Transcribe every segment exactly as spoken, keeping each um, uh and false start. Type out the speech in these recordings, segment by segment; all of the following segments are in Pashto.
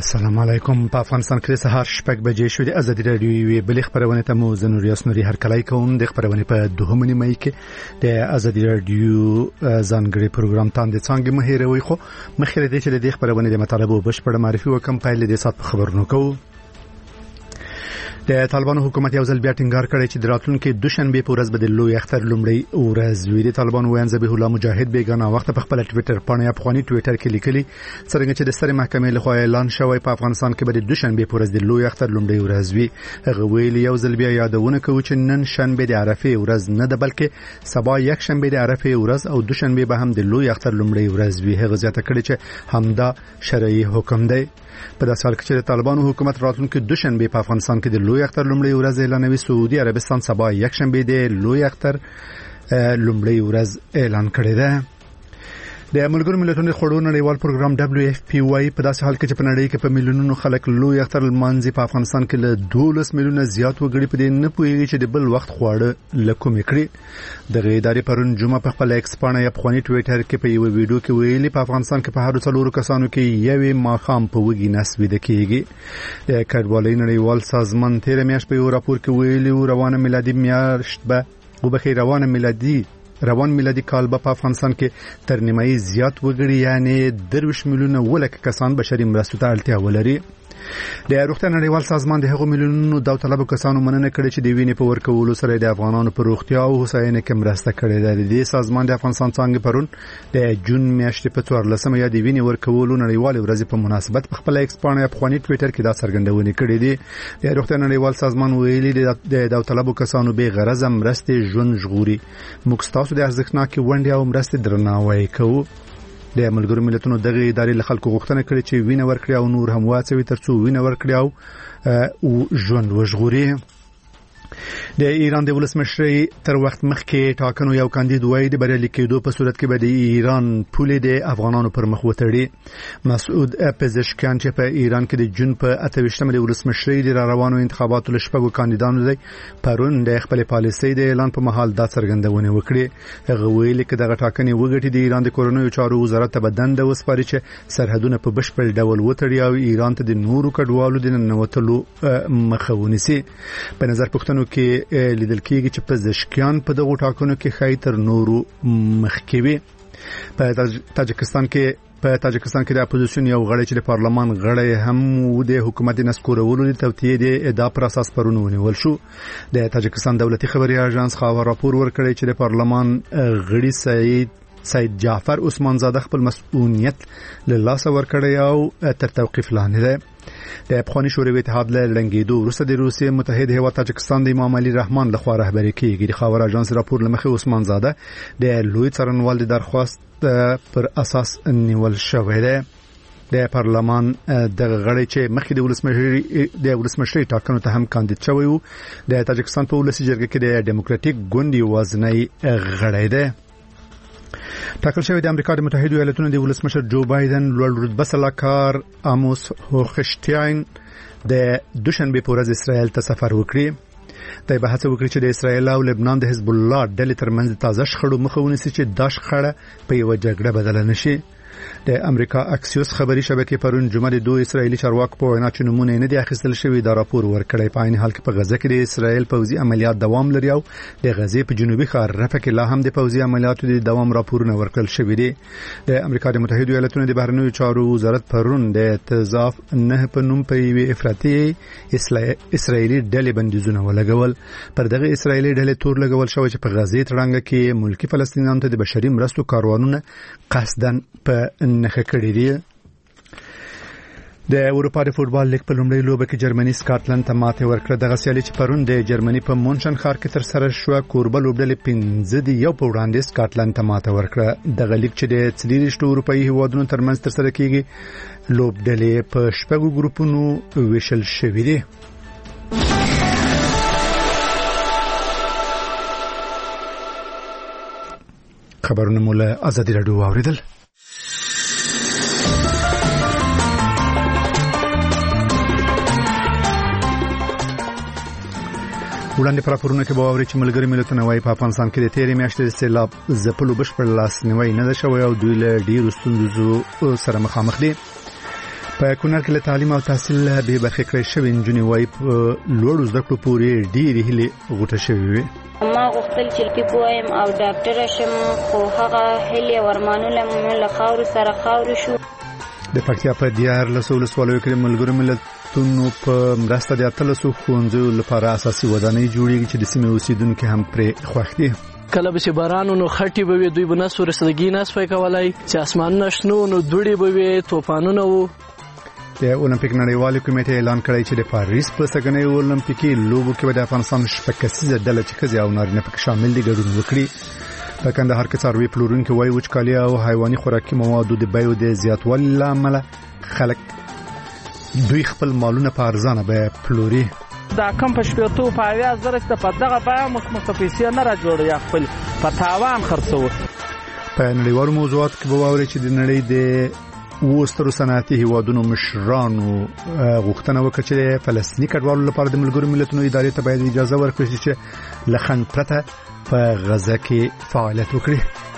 السلام علیکم. په افغانستان کې سهار شپږ بجې شوې د ازادي راډیو بلې خبرونه ته مو زنور یاسنوري هر کله کوم د خبرونه په دوهمه مې کې د ازادي راډیو ځانګړي پروګرام تاند څنګه مهیروي خو مخکې د دې چې د خبرونه د مطالبه بشپړ معرفي وکم په لید سات خبرونه کوو. د طالبانو حکومت یو ځل بیا ټینګار کړی چې د راتلونکي دوشنبه په ورځ به د لوی اختر لومړی ورځ وي. د طالبانو ویان ذبیح الله مجاهد بیگانه وخت په خپل ټوئیټر باندې افغاني ټوئیټر کې لیکلي څنګه چې د ستر محکمې لخوا اعلان شوی په افغانستان کې به د دوشنبه په ورځ د لوی اختر لومړی ورځ وي. هغه ویلي یو ځل بیا یادونه کوي چې نن شنبه د عرفه ورځ نه ده بلکې سبا یک شنبه د عرفه ورځ او دوشنبه به هم د لوی اختر لومړی ورځ وي. هغه زیاته کړی چې همدا شرعي حکم دی. په داسې حال کې چې طالبانو حکومت راتلونکي دوشنبه په افغانستان کې د لوی اختر لومړی ورځ اعلانوي، سعودي عربستان سبا یک شنبه د لوی اختر لومړی ورځ اعلان کړی دی. د ملګرو ملتونو خړو نړیوال پروګرام دبليو اف پی واي په داسې حال کې چې په نړۍ کې په میلیونونو خلک لوی اختر لمانځي، په افغانستان کې له دولس میلیونه زیات وګړي په دې نه پوهیږي چې د بل وخت خواړه لکوم کړي. د غیداري پرون جمعه په خپل ایکس باندې افغاني ټوئیټر کې په یو ویډیو کې ویلي په افغانستان کې په هر څلورو کسانو کې یوې ماخام په وګي نسوي د کېږي. د کډوالۍ نړیوال سازمان تیر میاشت په یو راپور کې ویلي روانه میلادي میاشت به وبخي روانه میلادي روان میلادي کال په افغانستان کې تر نیمایي زیات وګړي یعنی درویش میلیونه ولک کسان بشري مرستو ته اړتیا ولري. د روغتیا نړیوال سازمان د هغو میلیونونو داوطلبو کسانو مننه کړې چې د وینې په ورکولو سره د افغانانو په روغتیا او هوساینې کې مرسته کړې ده. د دې سازمان د افغانستان څنګه پرون د جون میاشتې په څوارلسمه یا د وینې ورکولو نړیوال ورځ په مناسبت په خپل ایکس باندې افغاني ټوئیټر کې دا څرګندونه کړې ده. د روغتیا نړیوال سازمان ویلي د داوطلبو کسانو به غرض مرسته ژوند ژغوري. موږ تاسو د ارزښتناکې ونډې او مرستې درناوی کوو. د ملګرو ملتونو دغه ادارې له خلکو غوښتنه کړې چې وینه ورکړي او نور هم واڅوي ترڅو وینه ورکړي او ژوند وژغوري. د ایران د ولسمشر تر وخت مخکې ټاکنو یو کاندید وای د بریالي کېدو په صورت کې به د ایران پولې د افغانانو پر مخ وتړي. مسعود پزشکیان چې په ایران کې د جون په اته ویشتمه د ولسمشر د روانو انتخاباتو لشپږو کاندیدانو دی پرون د خپل پالیسۍ د اعلان په محل دا څرګندونه وکړي. هغه ویلي چې دغه ټاکنې وګټي د ایران د کورونو چارو وزارت ته بدند وسپاري چې سرحدونه په بشپړ ډول وتړي او ایران ته د نورو کډوالو د ننوتلو مخه ونیسي. په نظر پوښتنه کې لیدل کېږي چې پزشکیان په دغه ټاکنو کې خای تر نورو مخکوي. په تاجکستان کې په تاجکستان کې د اپوزیشن یو غړی چې د پارلمان غړی هم د حکومت نسکورولو د توطیه د ادعا پر اساس پرونونه ول شو. د تاجکستان دولتي خبري اژانس خبر راپور ورکړی چې د پارلمان غړي سعید سید جعفر عثمان زاده خپل مسؤلیت له لاسه ورکړی او تر توقیف لاندې دی. د افغاني شوروي اتحاد له لنګېدو وروسته د روسیې متحد هیواد تاجکستان د امام علي رحمان لخوا رهبري کېږي. د خبر اژانس راپور لمخې عثمان زاده د لوی څارنوال د درخواست پر اساس نیول شوی دی. د پارلمان د غړي چې مخکې د ولسمشري د ولسمشري ټاکنو ته هم کاندید شوی وو د تاجکستان په ولسي جرګه کې د ډیموکراټیک ګوند وزنی غړی دی. ټاکل شوی د امریکا د متحده ایالاتونو د ولسمشر جو بایدن لوړ رتبه سلاکار اموس هوخشتاین د دوشنبه په ورځ اسرائیل ته سفر وکړي. دا به هڅه وکړي چې د اسرائیل او لبنان د حزب الله ډلې ترمنځ تازه شخړو مخه ونیسي چې دا شخړه په یو جګړه بدل نشي. د امریکا اکسیوس خبري شبکې پرون جمعه د دوه اسرایلی چارواکو په وینا چې نمونه نه دي اخیستل شوی دا راپور ورکړی. په عین حال کې په غزه کې د اسرائیل پوځي عملیات دوام لري او د غزې په جنوبي ښار رفح کې لا هم د پوځي عملیاتو د دوام راپورونه ورکړل شوی دي. د امریکا د متحده ایالاتونو د بهرنیو چارو وزارت پرون د تضاف نه په نوم په یوه افراطي اسرائیلی ډلې بندیزونه ولګول. پر دغه اسرائیلی ډلې تور لګول شوی چې په غزې تړنګ کې ملکی فلسطینیانو ته د بشري مرستو کاروانونه قصدن په نخښه کړی دی. د اروپا د فوتبال لیګ په لومړۍ لوبه کې جرمني سکاټلند ته ماته ورکړه. دغه سیالي چې پرون د جرمني په مونشن ښار کې تر سره شو کوربه لوبډلې پنځه دی یو په وړاندې سکاټلند ته ماته ورکړه. دغه لیګ چې د څلورشتو اروپایي هیوادونو ترمنځ تر سره کیږي لوبډلې په شپږو ګروپونو ویشل شوې دي. خبرونه مولا ازادي راډیو اوریدل. وړاندې پر راپورونه کې به اوري چې ملګری ملتونه وايي په افغانستان کې د تیرې میاشتې د سیلاب ځپلو بشپړ لاس نیوی نه ده شوی او دوی له ډېرو ستونزو سره مخامخ دي. په کونړ کې له تعلیم او تحصیل به برخې کړې شوې نجونې وایي په لوړو زده کړو پورې ډېرې هیلې غوټه شوې وې. ما غوښتل چې طب وایم او ډاکټره شم، خو هغه هیلې او ارمانونه مې له خاورو سره خاورې شو. د پکتیا په دیارلسو ولسوالیو کې ملګرو ملتونو په مرسته د اتلسو ښوونځیو لپاره اساسي ودانۍ جوړېږي چې د سیمې اوسیدونکو هم پرې خوښ دي. کله به چې بارانو نو خټي به وي، دوی به نسو رسیدګي نه سوی کولای، چې اسمانونه شنو نو دوړې به وي، طوفانونه وو. د اولمپیک نړیوالې کمیټې اعلان کړی چې د پاریس په سږنۍ اولمپیکي لوبو کې به د افغانستان شپږ کسیزه ډله چې ښځې او نارینه پکې شامل دي ګډون وکړي. په کندهار کې څاروي پلورونکي وایي وچکالي او حیواني خوراکي موادو د بیو د زیاتوالي له امله خلک دوی خپل مالونه په ارزانه بیه پلوري. دا کم په شپېتو په اویا زره چې په دغه بیه مخ پیسې نه راجوړو یا خپل په تاوان خرڅوو. په نړیوالو موضوعاتو کې به واورئ چې د نړۍ د وسترو صنعتي هیوادونو مشرانو غوښتنه وکړه چې فلسطیني کډوالو لپاره د ملګرو ملتونو ادارې ته باید اجازه ورکړي چې له خنډ پرته په غزه کې فعالیت وکړي.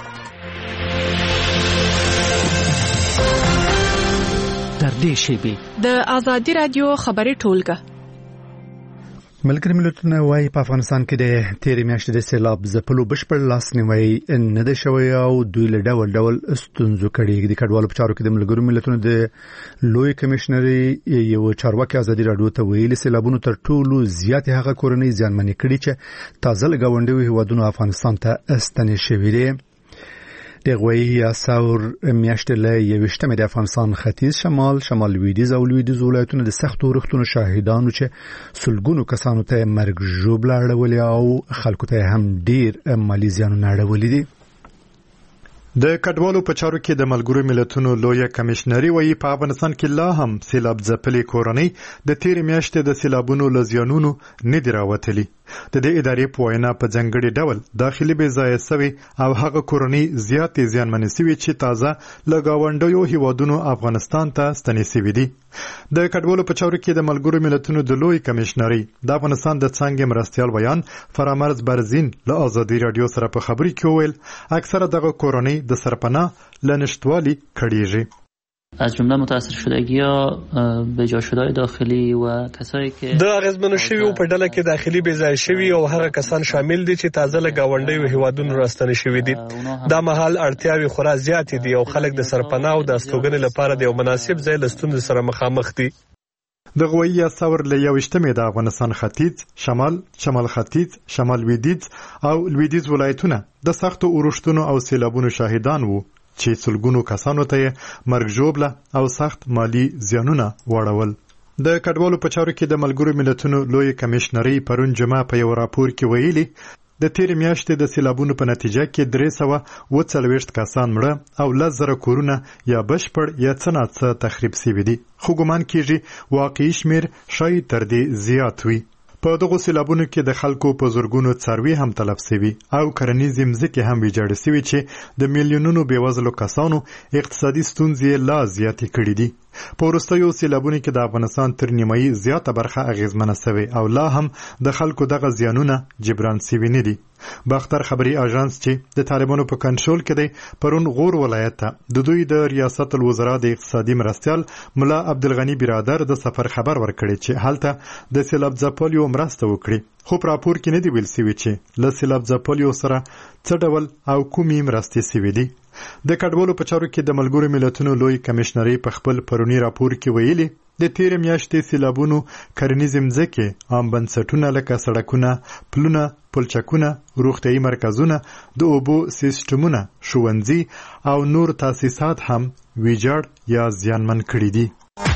تر دې شی د آزادي رادیو خبري ټولګه. ملګري ملتونه وايي په افغانستان کې د تیرې میاشتې د سیلاب ځپلو بشپړ لاسنیوی نه دی شوی او دوی له ډول ډول ستونزو کړي. د کډوالو په چارو کې د ملګرو ملتونو د لوی کمشنري یو چارواکي ازادي رادیو ته ویلي سیلابونو تر ټولو زیات هغه کورنۍ زیانمنې کړي چې تازه له ګاونډیو هیوادونو افغانستان ته ستنې شوي دي. د غوي یا ثور میاشتې له یوشتمې د افغانستان ختیځ شمال شمال لویدیځ او لویدیځ ولایتونو د سختو رختونو شاهدانو چې سلګونو کسانو ته مرګ ژوبله اړولې او خلکو ته هم ډیر مالي زیانونه اړولې دي. د کډوالو په چارو کې د ملګرو ملتونو لوی کمشنري وایي په افغانستان کې لا هم سیلاب ځپلې کورنۍ د تیرې میاشتې د سیلابونو له زیانونو نه دي راوتلي. د دې ادارې په وینا په ځانګړي ډول داخلي بې ځایه سوي او هغه کورنۍ زیاتې زیانمنې سوي چې تازه له ګاونډیو هیوادونو افغانستان ته ستنې سوي دي. د کډوالو په چارو کې د ملګرو ملتونو د لوی کمشنري د افغانستان د څانګې مرستیال ویان فرامرز برزین له آزادي رادیو سره په خبري کې وویل اکثره دغه کورنۍ د سرپناه له نشتوالي کړيږي. از جمله متاثر شدگی ها به جا شدهای داخلی و کسایی که د اغیزمنو شوی په ډله کې داخلي بې ځای شوی او هغه کسان شامل دي چې تازه له گاونډیو هیوادونو راستنې شوی دي. دا مهال اړتیاوې خورا زیات دي او خلک د سرپناه او د استوګنې لپاره د یو مناسب ځای لستون سره مخامخ دي. د غوي ثور له یوشتمې د افغانستان ختیځ شمال شمال ختیځ شمال لویدیځ او لویدیځ ولایتونه د سختو اورښتونو او سیلابونو شاهدان وو چې سلګونو کسانو ته مرګ ژوبله او سخت مالی زیانونه واړول. د کډوالو په چارو کې د ملګرو ملتونو لوی کمشنري پرون جمعه په یو راپور کې ویلي د تیرې میاشتې د سیلابونو په نتیجه کې درې سوه اووه څلوېښت کسان مړه او لس زره کورونه یا بشپړ یا څه ناڅه تخریب سوي دي، خو ګمان کېږي واقعي شمېر شاید تر دې زیات وي. په دغو سیلابونو کې د خلکو په زرګونو څاروي هم تلف سوي او کرنیزې مځکې هم ویجاړې سوي چې د میلیونونو بېوزلو کسانو اقتصادي ستونزې لا زیاتې کړي دي. په وروستیو سیلابونو کې د افغانستان تر نیمایي زیاته برخه اغیزمنه سوې او لا هم د خلکو دغه زیانونه جبران سوي نه دي. باختر خبري اژانس چې د طالبانو په کنټرول کې دی پرون غور ولایت ته د دوی د ریاست الوزرا د اقتصادي مرستیال ملا عبدالغنی برادر د سفر خبر ورکړي چې هلته د سیلاب ځپلیو مرسته وکړي، خو په راپور کې نه دی ویل سوي چې له سیلاب ځپلیو سره څه ډول او کومې مرستې سوي دي. د کډوالو په چارو کې د ملګرو ملتونو لوی کمشنري په خپل پرونی راپور کې ویلي د تیرې میاشتې سیلابونو کرنیزې مځکې، عام بنسټونه لکه سړکونه، پلونه، پلچکونه، روغتیايي مرکزونه، د اوبو سیستمونه، ښوونځي او نور تاسیسات هم ویجاړ یا زیانمن کړي دي.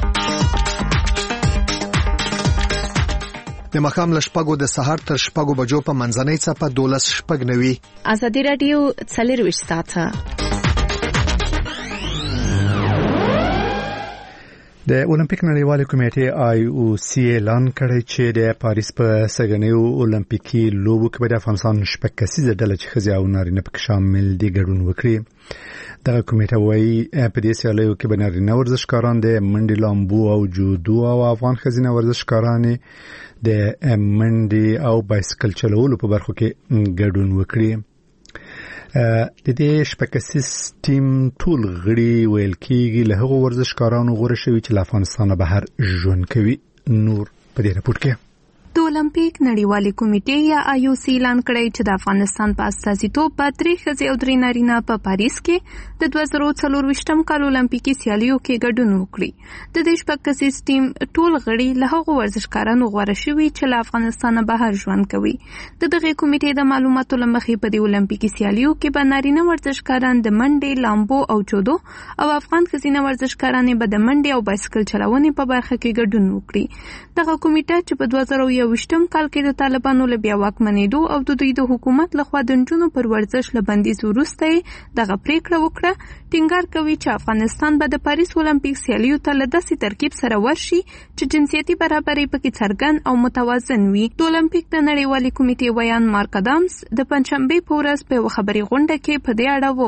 د مخام لشپګو د سحر تر شپګو بجو په منځنۍ څپه دولس شپګ نوي. آزادي رادیو څلرویشت ساعته. د اولمپیک نړیوالې کمیټې آی او سی اعلان کړی چې د پاریس په سږنیو اولمپیکي لوبو کې به د افغانستان شپږ کسیزه ډله چې ښځې او نارینه پکې شامل دي ګډون وکړي. دغه کمیټه وایي په دې سیالیو کې به نارینه ورزشکاران د منډې، لامبو او جودو او افغان ښځینه ورزشکارانې د منډې او بایسکل چلولو په برخو کې ګډون وکړي. د دې شپږکسیز ټیم ټول غړي ویل کېږي له هغو ورزشکارانو غوړه شوي چې له افغانستان بهر ژوند کوي. نور په دې راپور کې د اولمپیک نړیوالې کمیټې یا آی او سی اعلان کړی چې د افغانستان په استازیتوب به درې ښځې او درې نارینه په پاریس کې د دوه زره څلرویشتم کال اولمپیکي سیالیو کې ګډون وکړي. د دې شپږکسیز ټیم ټول غړي له هغو ورزشکارانو غوره شوي چې له افغانستان بهر ژوند کوي. د دغې کمیټې د معلوماتو له مخې په دې اولمپیکي سیالیو کې به نارینه ورزشکاران د منډې، لامبو او جودو او افغان ښځینه ورزشکارانې به د منډې او بایسکل چلونې په برخه کې ګډون وکړي. دغه کمیټه چې په دوه زره یوویشتم کال کې د طالبانو له بیا واکمنېدو او د دوی د حکومت لخوا د نجونو پر ورزش له بندیز وروسته دغه پریکړه وکړه. ټینګار کوي چې افغانستان به د پاریس اولمپیک سیالیو ته له داسې ترکیب سره ورشي چې جنسیتي برابري پکې څرګند او متوازن وي. د اولمپیک د نړیوالې کمیټې ویان مارک ادمز د پنځشنبې په ورځ په یوه خبري غونډه کې په دې اړه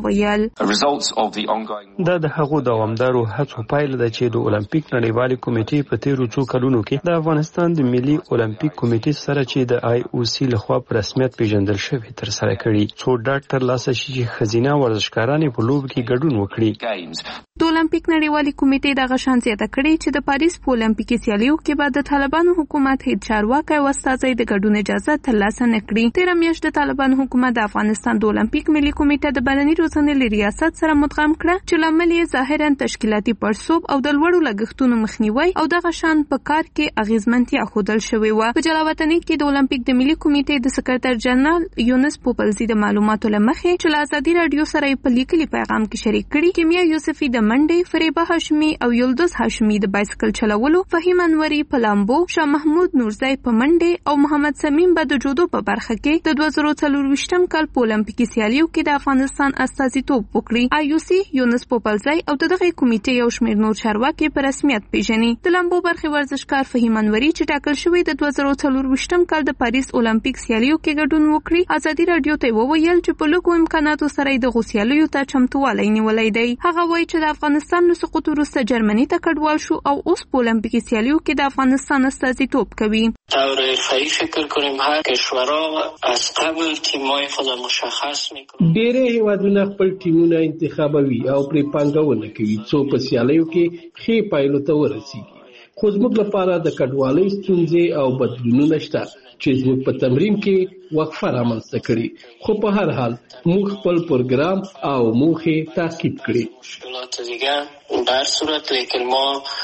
وویل. دا د هغو دوامدارو هڅو پایله ده چې د اولمپیک نړیوالې کمیټې په تیرو څو کلونو کې د افغانستان د ملي اولمپیک کمیټې سره چې د آی او سی لخوا په رسمیت پیژندل شوی تر سره کړي څو ډاډ ترلاسه شي چې ښځینه ورزشکارانې په لوبو کې ګډون وکړي. د اولمپیک نړیوالې کمیټې دغه شان زیاته کړې چې د پاریس په اولمپیکي سیالیو کې به د طالبانو حکومت هیڅ چارواکی او استازی د ګډون اجازه ترلاسه نه کړي. تېره میاشت د طالبانو حکومت د افغانستان د اولمپیک ملي کمیټه د بدني روزنې له ریاست سره مدغم کړه چې لامل یې ظاهرا تشکیلاتي پړسوب او د لوړو لګښتونو مخنیوي او دغه شان په کار کې اغیزمنتیا ښودل شوې وه. په جلاوطنۍ کې د اولمپیک د ملي کمیټې د سکرټر جنرال یونس پوپلزي د معلوماتو له مخې چې له ازادي راډیو سره په لیکلي پیغام کې شریک کړي، کیمیا یوسفي د منډې، فریبه هاشمي او یلدز هاشمي د بایسکل چلولو، فهیم انوري په لامبو، شاه محمود نورزی په منډې او محمد سمیم به د جودو په برخه کې د دوه زره څلرویشتم کال په اولمپیکي سیالیو کې د افغانستان استازیتوب وکړي. آی او سی یونس پوپلزی او د دغه کمیټې یو شمېر نور چارواکي په رسمیت پیژني. د لامبو برخې ورزشکار فهیم انوري چې ټاکل شوی د دوه زره څلرویشتم کال د پاریس اولمپیک سیالیو کې ګډون وکړي، ازادي راډیو ته وویل چې په لږو امکاناتو سره د غوسیالیو ته چمتووالی نیولی دی. هغه وایي چې د افغانستان له سقوط وروسته جرمني ته کډوال شو او اوس په اولمپیکي سیالیو کې د افغانستان استازیتوب کوي. طور حرفه‌ای فکر کنیم هر کشورها از قبل تیم‌های خود مشخص می‌کنند. ډېر هیوادونه خپل ټیمونه انتخابوي او پرې پانګونه کوي څو په سیالیو کې ښې پایلو ته ورسیږي. خو زموږ لپاره د کډوالۍ ستونزې او بدلونونه شته چې زموږ په تمرین کې وقفه رامنځته کړي، خو په هر حال موږ خپل پروګرام او موخې تعقیب کړي. مشکلات دیگه در صورت لیکن ما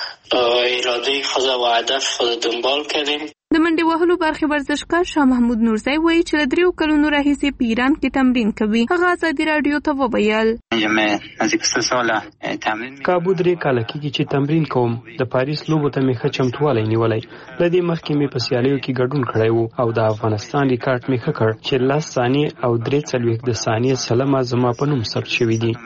اراده خود و هدف خود دنبال کردیم. د منډې وهلو برخې ورزشکار شاه محمود نورزی وایي چې له دریو کلونو راهیسې په ایران کې تمرین کوي. هغه ازادي راډیو ته وویل کابو درې کاله کېږي چې تمرین کوم. د پاریس لوبو ته مې ښه چمتووالی نیولی. له دې مخکې مې په سیالیو کې ګډون کړی و او د افغانستان ریکارډ مې ښه کړ چې لس ثانیې او درې څلوېښت د ثانیې سلمه زما په نوم ثبت شوي دي.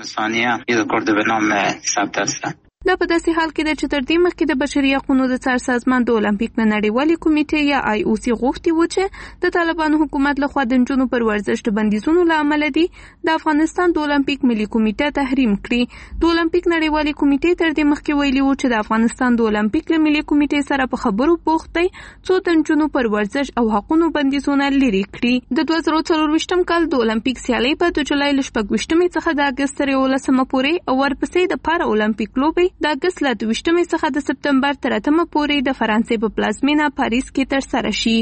دا په داسې حال کې ده چې تر دې مخکې د بشري حقوقو د څار سازمان د اولمپیک نړیوالې کمیټې یا آی او سی غوښتي و چې د طالبانو حکومت لخوا د نجونو پر ورزش د بندیزونو له امله دي د افغانستان د اولمپیک ملي کمیټې تحریم کړي. د اولمپیک نړیوالې کمیټې تر دې مخکې ویلي و چې د افغانستان د اولمپیک له ملي کمیټې سره په خبرو بوخت دی څو د نجونو پر ورزش او حقوقو بندیزونه لرې کړي. د دوه زره څلرویشتم کال د اولمپیک سیالۍ به د جولای له شپږویشتمې څخه د اګست تر یولسمه پورې او ورپسې د پارا اولمپیک لوبې د اګست له دویشتمې څخه د سپتمبر تر اتمه پورې د فرانسې په پلازمینه پاریس کې ترسره شي.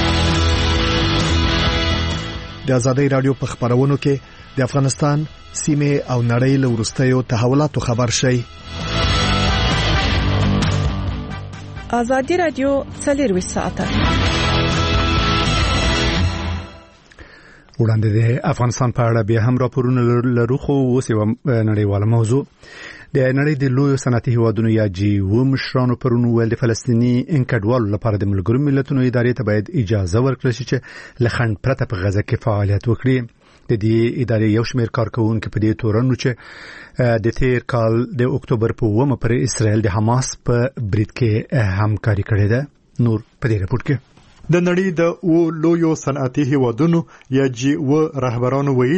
د ازادي راډیو په خبرونو کې د افغانستان سیمه او نړۍ له وروستیو تحولاتو خبر شي. ازادي راډیو څلور ساعته وړاندې د افغانستان په اړه بیا هم راپورونه لرو، خو اوس یو نړیواله موضوع د نړۍ د لوی صنعتي هیوادونو یا جی و مشرانو پرون ویل د فلسطینی انکډوالو لپاره د ملګرو ملتونو ادارې ته باید اجازه ورکړل شي چې له خنډ پرته په غزه کې فعالیت وکړي. د دې ادارې یو شمېر کارکونکو په دې تورن چې د تیر کال د اکتوبر په اوومه پر اسرائیل د حماس په برید کې همکاري کړې ده. نور په دې راپور کې د نړۍ د او لویو صنعتي هیوادونو یا جی و رهبرانو ویلي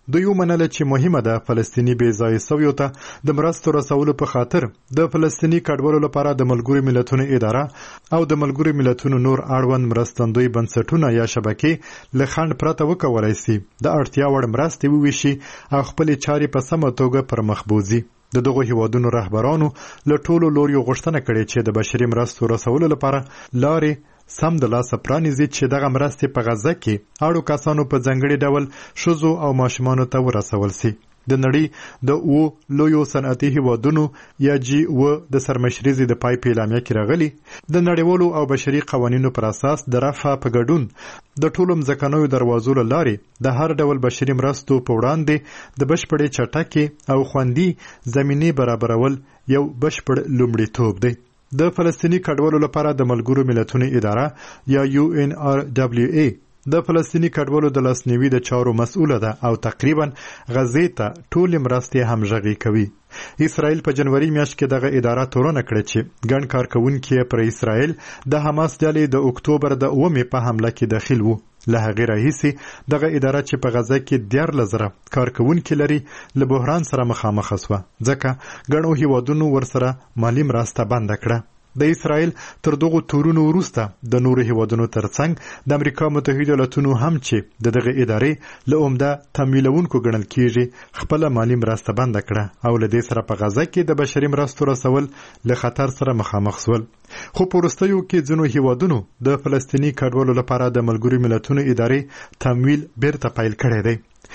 دوی ومنله چې مهمه ده فلسطیني بې ځایه شویو ته د مرستو رسولو په خاطر د فلسطیني کډوالو لپاره د ملګرو ملتونو اداره او د ملګرو ملتونو نور اړوند مرستندوی بنسټونه یا شبکې له خنډ پرته وکولای شي د اړتیا وړ مرستې وویشي او خپل چارې په سمه توګه پر مخ بوځي. د دغو هیوادونو رهبرانو له ټولو لوریو غوښتنه کړې چې د بشري مرستو رسولو لپاره لارې سم د لاسه پرانیزي چې دغه مرستې په غزه کې اړو کسانو په ځانګړي ډول ښځو او ماشومانو ته ورسول شي. د نړۍ د او لویو صنعتي هیوادونو یا جی او د سرمشري د پای په اعلامیه کې راغلي د نړیوالو او بشري قوانینو پر اساس د رفع په ګډون د ټولو مځکنیو دروازو له لارې د هر ډول بشري مرستو په وړاندې د بشپړې چټکې او خوندي زمینې برابرول یو بشپړ لومړیتوب دی. د فلسطیني کډوالو لپاره د ملګرو ملتونو اداره یا یو ان آر دبلیو ای د فلسطیني کډوالو د لاسنیوي د چارو مسؤله ده او تقریبا غزې ته ټولې مرستې همغږي کوي. اسرائیل په جنوري میاشت کې دغه اداره تورنه کړې چې ګڼ کارکونکي پر اسرائیل د حماس ډلې د اکتوبر د اومې په حمله کې داخل وو. له هغې راهیسې دغه اداره چې په غزه کې دیارلس زره کارکونکي لري له بحران سره مخامخ شوه ځکه ګڼو هیوادونو ورسره مالي مرسته بنده کړه. د اسرائیل تر دغو تورونو وروسته د نورو هیوادونو ترڅنګ د امریکا متحده ایالاتونو هم چې د دغه ادارې له عمده تمویلونکو ګڼل کیږي خپله مالي مرسته بنده کړه او له دې سره په غزه کې د بشري مرستو رسول له خطر سره مخامخ شول. خو په وروستیو کې ځینو هیوادونو د فلسطیني کډوالو لپاره د ملګرو ملتونو ادارې تمویل بیرته پیل کړی دی.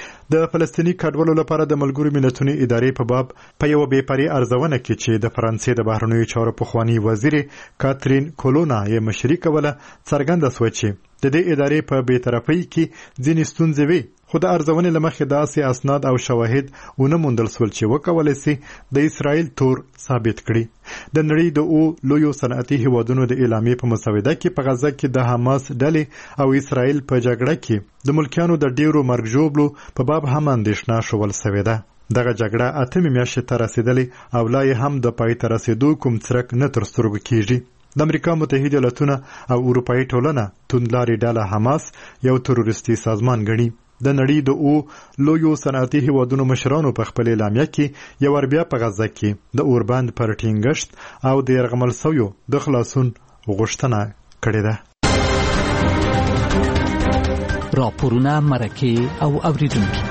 د فلسطیني کډوالو لپاره د ملګرو ملتونو ادارې په باب په یو بې پرې ارزونه کې چې د فرانسې د بهرنیو چارو پخوانی وزیر کاترین کولونا یې مشري کوله څرګنده شوه چې د دې ادارې په بې طرفۍ کې ځینې ستونزې وي خو د ارزونې له مخې داسې اسناد او شواهد ونه موندل شول چې وکولی سي د اسرائیل تور ثابت کړي. د نړۍ د او لویو صنعتي هیوادونو د اعلامیې په مسوده کې په غزه کې د حماس ډلې او اسرائیل په جګړه کې د ملکیانو د ډیرو مرګ ژوبلو په باب هم اندېښنه شول سوې ده. دغه جګړه اتمې میاشتې ته رسېدلې او لا یې هم د پای ته رسېدو کوم څرک نه تر سترګو کېږي. د امریکا متحده ایالاتونه او اروپایي ټولنه توندلارې ډله حماس یو تروریستي سازمان ګڼي. د نړۍ د او لویو صنعتي هیوادونو مشرانو په خپل اعلامیه کې یو ور بیا په غزه کې د اوربند پر ټینګښت او د یرغمل شویو د خلاصون غوښتنه کړې ده. راپورونه مرکه او اوریدونکو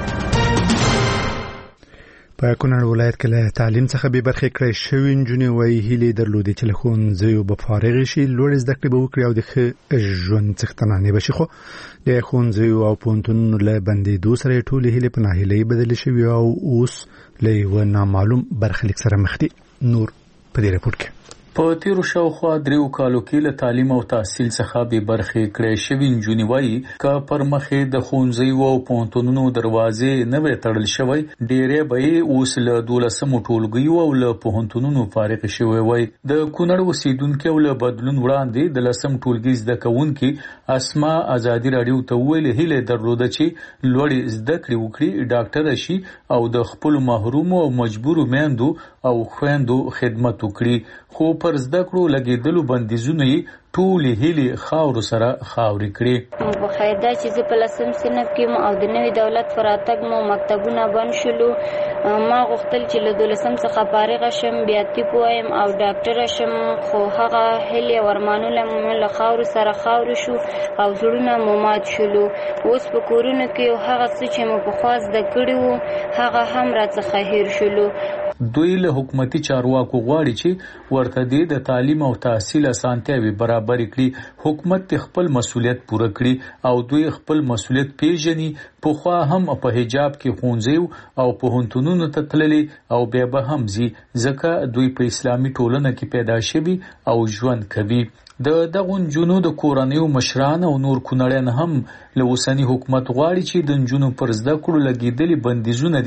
په کونړ ولایت کې له تعلیم څخه به برخه کړې شوې نجونې وایي هیلې درلودې چې له ښوونځیو به فارغ شي لوړ زده کړې به وکړي او د ښه ژوند څښتنانې بشي. خو د ښوونځیو او پوهنتونونو له بندېدو سره ټولې هیلې په ناهیلۍ بدلې شوې او اوس له یوه نامعلوم برخلیک سره مخ دي. نور په دې راپور کې په تیرو شاوخوا دریو کالو کې له تعلیم او تحصیل څخه به برخه کړې شوې نجونې وایي که پر مخې د ښوونځیو او پوهنتونونو دروازې نه وي تړل شوی ډېرې به اوس له دولسمو ټولګیو او له پوهنتونونو فارغ شوی وای. د کونړ اوسیدونکو له بدلون وړاندې د لسم ټولګي زده کوونکي اسما ازادي رادیو ته ویل هیله درلوده چې لوړ زده کړې وکړي ډاکټر شي او د خپل محروم او مجبور میندو او خويندو خدمت وکړي. خو پر زده کړو لګیدلو بندیزونه یې ټولې هیلې خاور سره خاورې کړې. په خیدا چې زه په لسم صنف کې او د نوي دولت پر راتګ مو مکتبونه بند شلو ما غوښتل چې له دولسم څخه فارغ شم بیا طب وایم او ډاکټر شم خو هغه هیلې ورمانونه مو له خاور سره خاور شو او زړونه مو مات شلو. اوس په کورونو کې هغه څه چې مو په خواص د کړي وو هغه هم راڅخه هیر شلو. دوی له حکومتي چارواکو غواړي چې ورته د تعلیم او تحصیل اسانتیاوي برابر کړي. حکومت خپل مسولیت پوره کړي او دوی خپل مسولیت پیژني. په خوا هم په حجاب کې ښوونځي او پوهنتونونو ته تللي او بیا به هم ځي ځکه دوی په اسلامي ټولنه کې پیدا شوي او ژوند کوي. د دغه نجونو د کورنیو مشران او نور کونړیان هم له اوسنی حکومت غواړي چې د نجونو پر زده کړو لګیدلي بندیزونه دي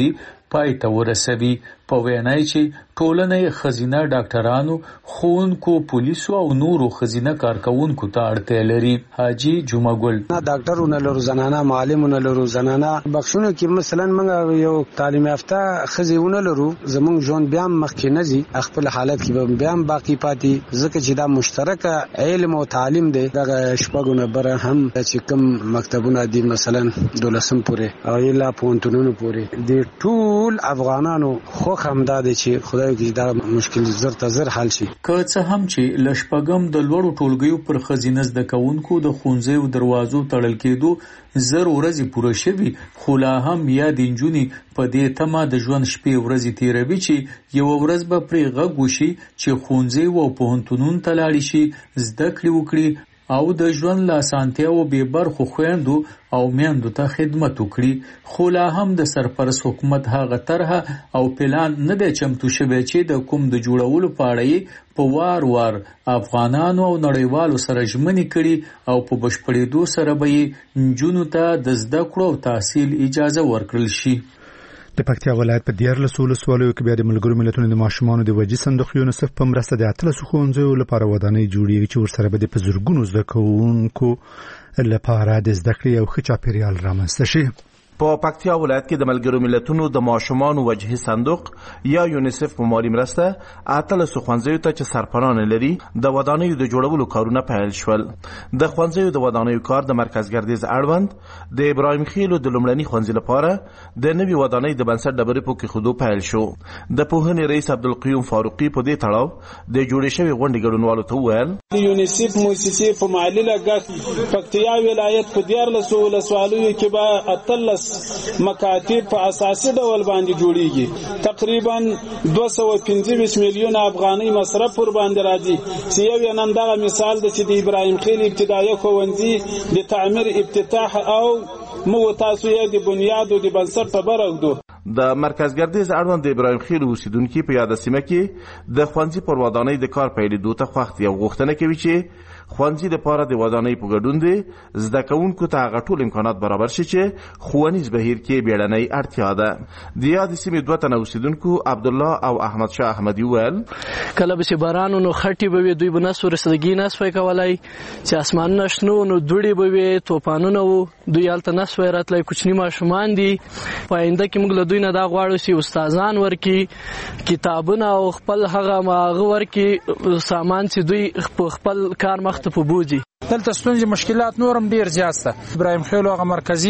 پای ته ورسوي. په وینا چې ټولنه خزینه ډاکټرانو، ښوونکو، پولیسو او نورو خزینه کارکونکو ته اړتیا لري. حاجی جمعه ګل: ډاکټرونه لرو، زنانه معلمونه لرو، زنانه بخښونو کې مثلا موږ یو تعلیم یافته خزیونه لرو، زموږ ژوند بیا مخکې نه ځي، خپل حالت کې بیا باقی پاتې، ځکه چې دا مشترک علم او تعلیم دی. دغه شپږونه بره هم چې کوم مکتبونه دي مثلا دولسم پورې او الا پونتونونو پورې دي، ټول افغانانو خو همدا دی چې خدای دې دا مشکل زر تر زر حل شي. که څه هم چې لشپګم د لوړو ټولګیو پر خزینه زده کوونکو د ښوونځیو دروازو تړل کېدو زر ورځې پوره شوي، خو لا هم یا د نجونې په دې تمه د ژوند شپې ورځې تیروي چې یوه ورځ به پرې غږ وشي چې ښوونځي او پوهنتونونو ته لاړې شي، زده کړې وکړي او د ژوند له اسانتیاوو بې برخو خویندو او میندو ته خدمت وکړي. خو لا هم د سرپرست حکومت هغه طرحه او پلان نه دی چمتو شوی چې د کوم د جوړولو په اړه یې په وار وار افغانانو او نړیوالو سره ژمنې کړي او په بشپړېدو سره به یې نجونو ته د زده کړو او تحصیل اجازه ورکړل شي. د پکتیا ولایت په دیارلس ولسوالیو کې بیا د ملګرو ملتونو د ماشومانو د وجې صندوق یونیسف په مرسته د اتلس ښوونځیو لپاره ودانۍ جوړیږي چې ورسره به د په زرګونو زده کوونکو لپاره د زده کړې یو ښه چاپیریال رامنځته شي. په پکتیا ولایت کې د ملګرو ملتونو د ماشومانو وجهي صندوق یا یونیسف په مالي مرسته اتلس ښوونځیو ته چې سرپرانه لري د ودانیو د جوړولو کارونه پیل شول. د ښوونځیو د ودانیو کار د مرکز ګردیز اړوند د ابراهیم خیلو د لومړني ښوونځي لپاره د نوي ودانۍ د بنسټ ډبرې په کېښودو پیل شو. د پوهنې رئیس عبدالقیوم فاروقي په دې تړاو د جوړې شوې غونډې ګډونوالو ته وویل: د یونیسف مؤسسې په مالي لګښت پکتیا ولایت په دیارلس ولسوالیو کې به اتلس مکاتب په اساسي ډول باندې جوړیږي. تقریبا دوه سوه پنځه ویشت میلیون افغانۍ مصرف پر باندې راځي چې یو نن دغه مثال د چې د ابراهیم خیل ابتدایي ښوونځي د تعمیر افتتاح او مو تاسو یې د بنیاد او د بنسټ په برغدو. د مرکز ګردیز اړوند د ابراهیم خیل اوسیدونکي په یاد سیمه کې د ښوونځي پر ودانۍ د کار پیلېدو ته خوښ دي او غوښتنه کوي چې ښوونځي لپاره د ودانۍ په ګډون د زده کوونکو ته هغه ټول امکانات برابر شي چې ښوونیز بهیر کې بیړنۍ اړتیا ده. د یادې سیمې دوه تنه اوسیدونکو عبدالله او احمد شاه احمدي وویل: کله به چې باران نو خټې به وي، دوی به نس ورسېدګي نه سوی کولی، چې اسمانونه شنه وو نو دوړې به وي، توپانونه وو، دوی هلته نه سوی راتلی. کوچني ماشومان دي، په آینده کې موږ له دوی نه دا غواړو چې استادان ورکړي، کتابونه او خپل هغه هغه ورکړي سامان چې دوی په خپل کار مخ ته په بوځي. دلته ستونزې مشکلات نورم ډیر زیات دي. ابراهیم خیل هغه مرکزی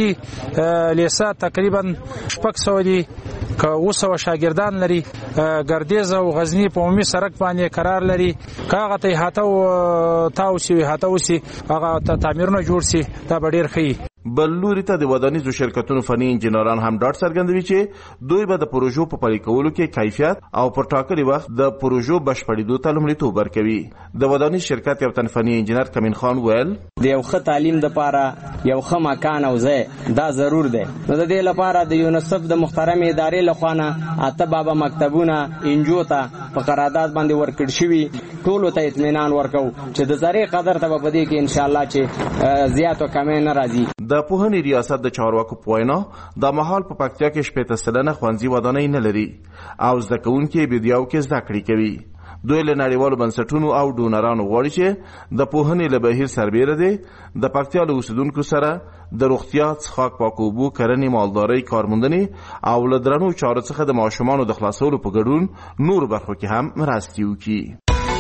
لیسه تقریبا شپږ سوه دي، که اوه سوه شاګردان لري. ګردیز او غزنی په عمومي سړک باندې قرار لري، که هغه ته احاطه تاو سي احاطه وسي هغه تعمیرونه جوړ سي، دا به ډیر ښه. بل لوري ته د ودانیزو شرکتونو فني انجینران هم ډاډ څرګندوي چې دوی به د پروژو په پلي کولو کې کیفیت او پر ټاکلي وخت د پروژو بشپړېدو ته لومړیتوب ورکوي. د ودانیز شرکت یو تن فني انجینر کمین خان ویل: د یو ښه تعلیم دپاره یو ښه مکان او ځای دا ضرور دی. نو د دې لپاره د یونیسف د محترمې ادارې لخوا نه اته بابا مکتبونه انجو ته په قرارداد باندې ورکړل شوي، ټولو ته اطمینان ورکو چې د ذرې قدر ته به په دې کې انشاءالله چې زیات او کمې نه راځي. د پوهنې ریاست د چارواکو په وینا د مهال په پکتیا کې شپېته سلنه ښوونځي ودانۍ نه لري او زده کوونکي بیدیاو کې زده کړې کوي. دوی له نړیوالو بنسټونو او ډونرانو غواړي چې د پوهنې له بهیر سربیره دی د پکتیا له اوسیدونکو سره د روغتیا، څښاک، پاکو اوبو، کرنې، مالدارۍ، کارموندنې او له درنو چارو څخه د ماشومانو د خلاصولو په ګډون نورو برخو کې هم مرستې وکړي.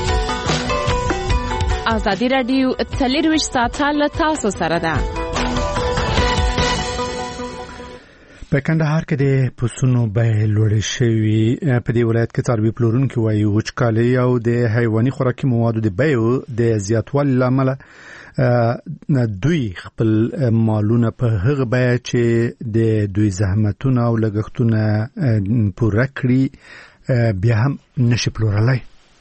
ازادي راډیو څلرویشت ساعته له تاسو سره ده. په کندهار کې د پسونو بیې لوړې شوې. په دې ولایت کې څاروي پلورونکي وایي وچکالي او د حیواني خوراکي موادو د بیو د زیاتوالي له امله دوی خپل مالونه په هغه بیه چې د دوی زحمتونه او لګښتونه پوره کړي بیا هم نشي پلورلی.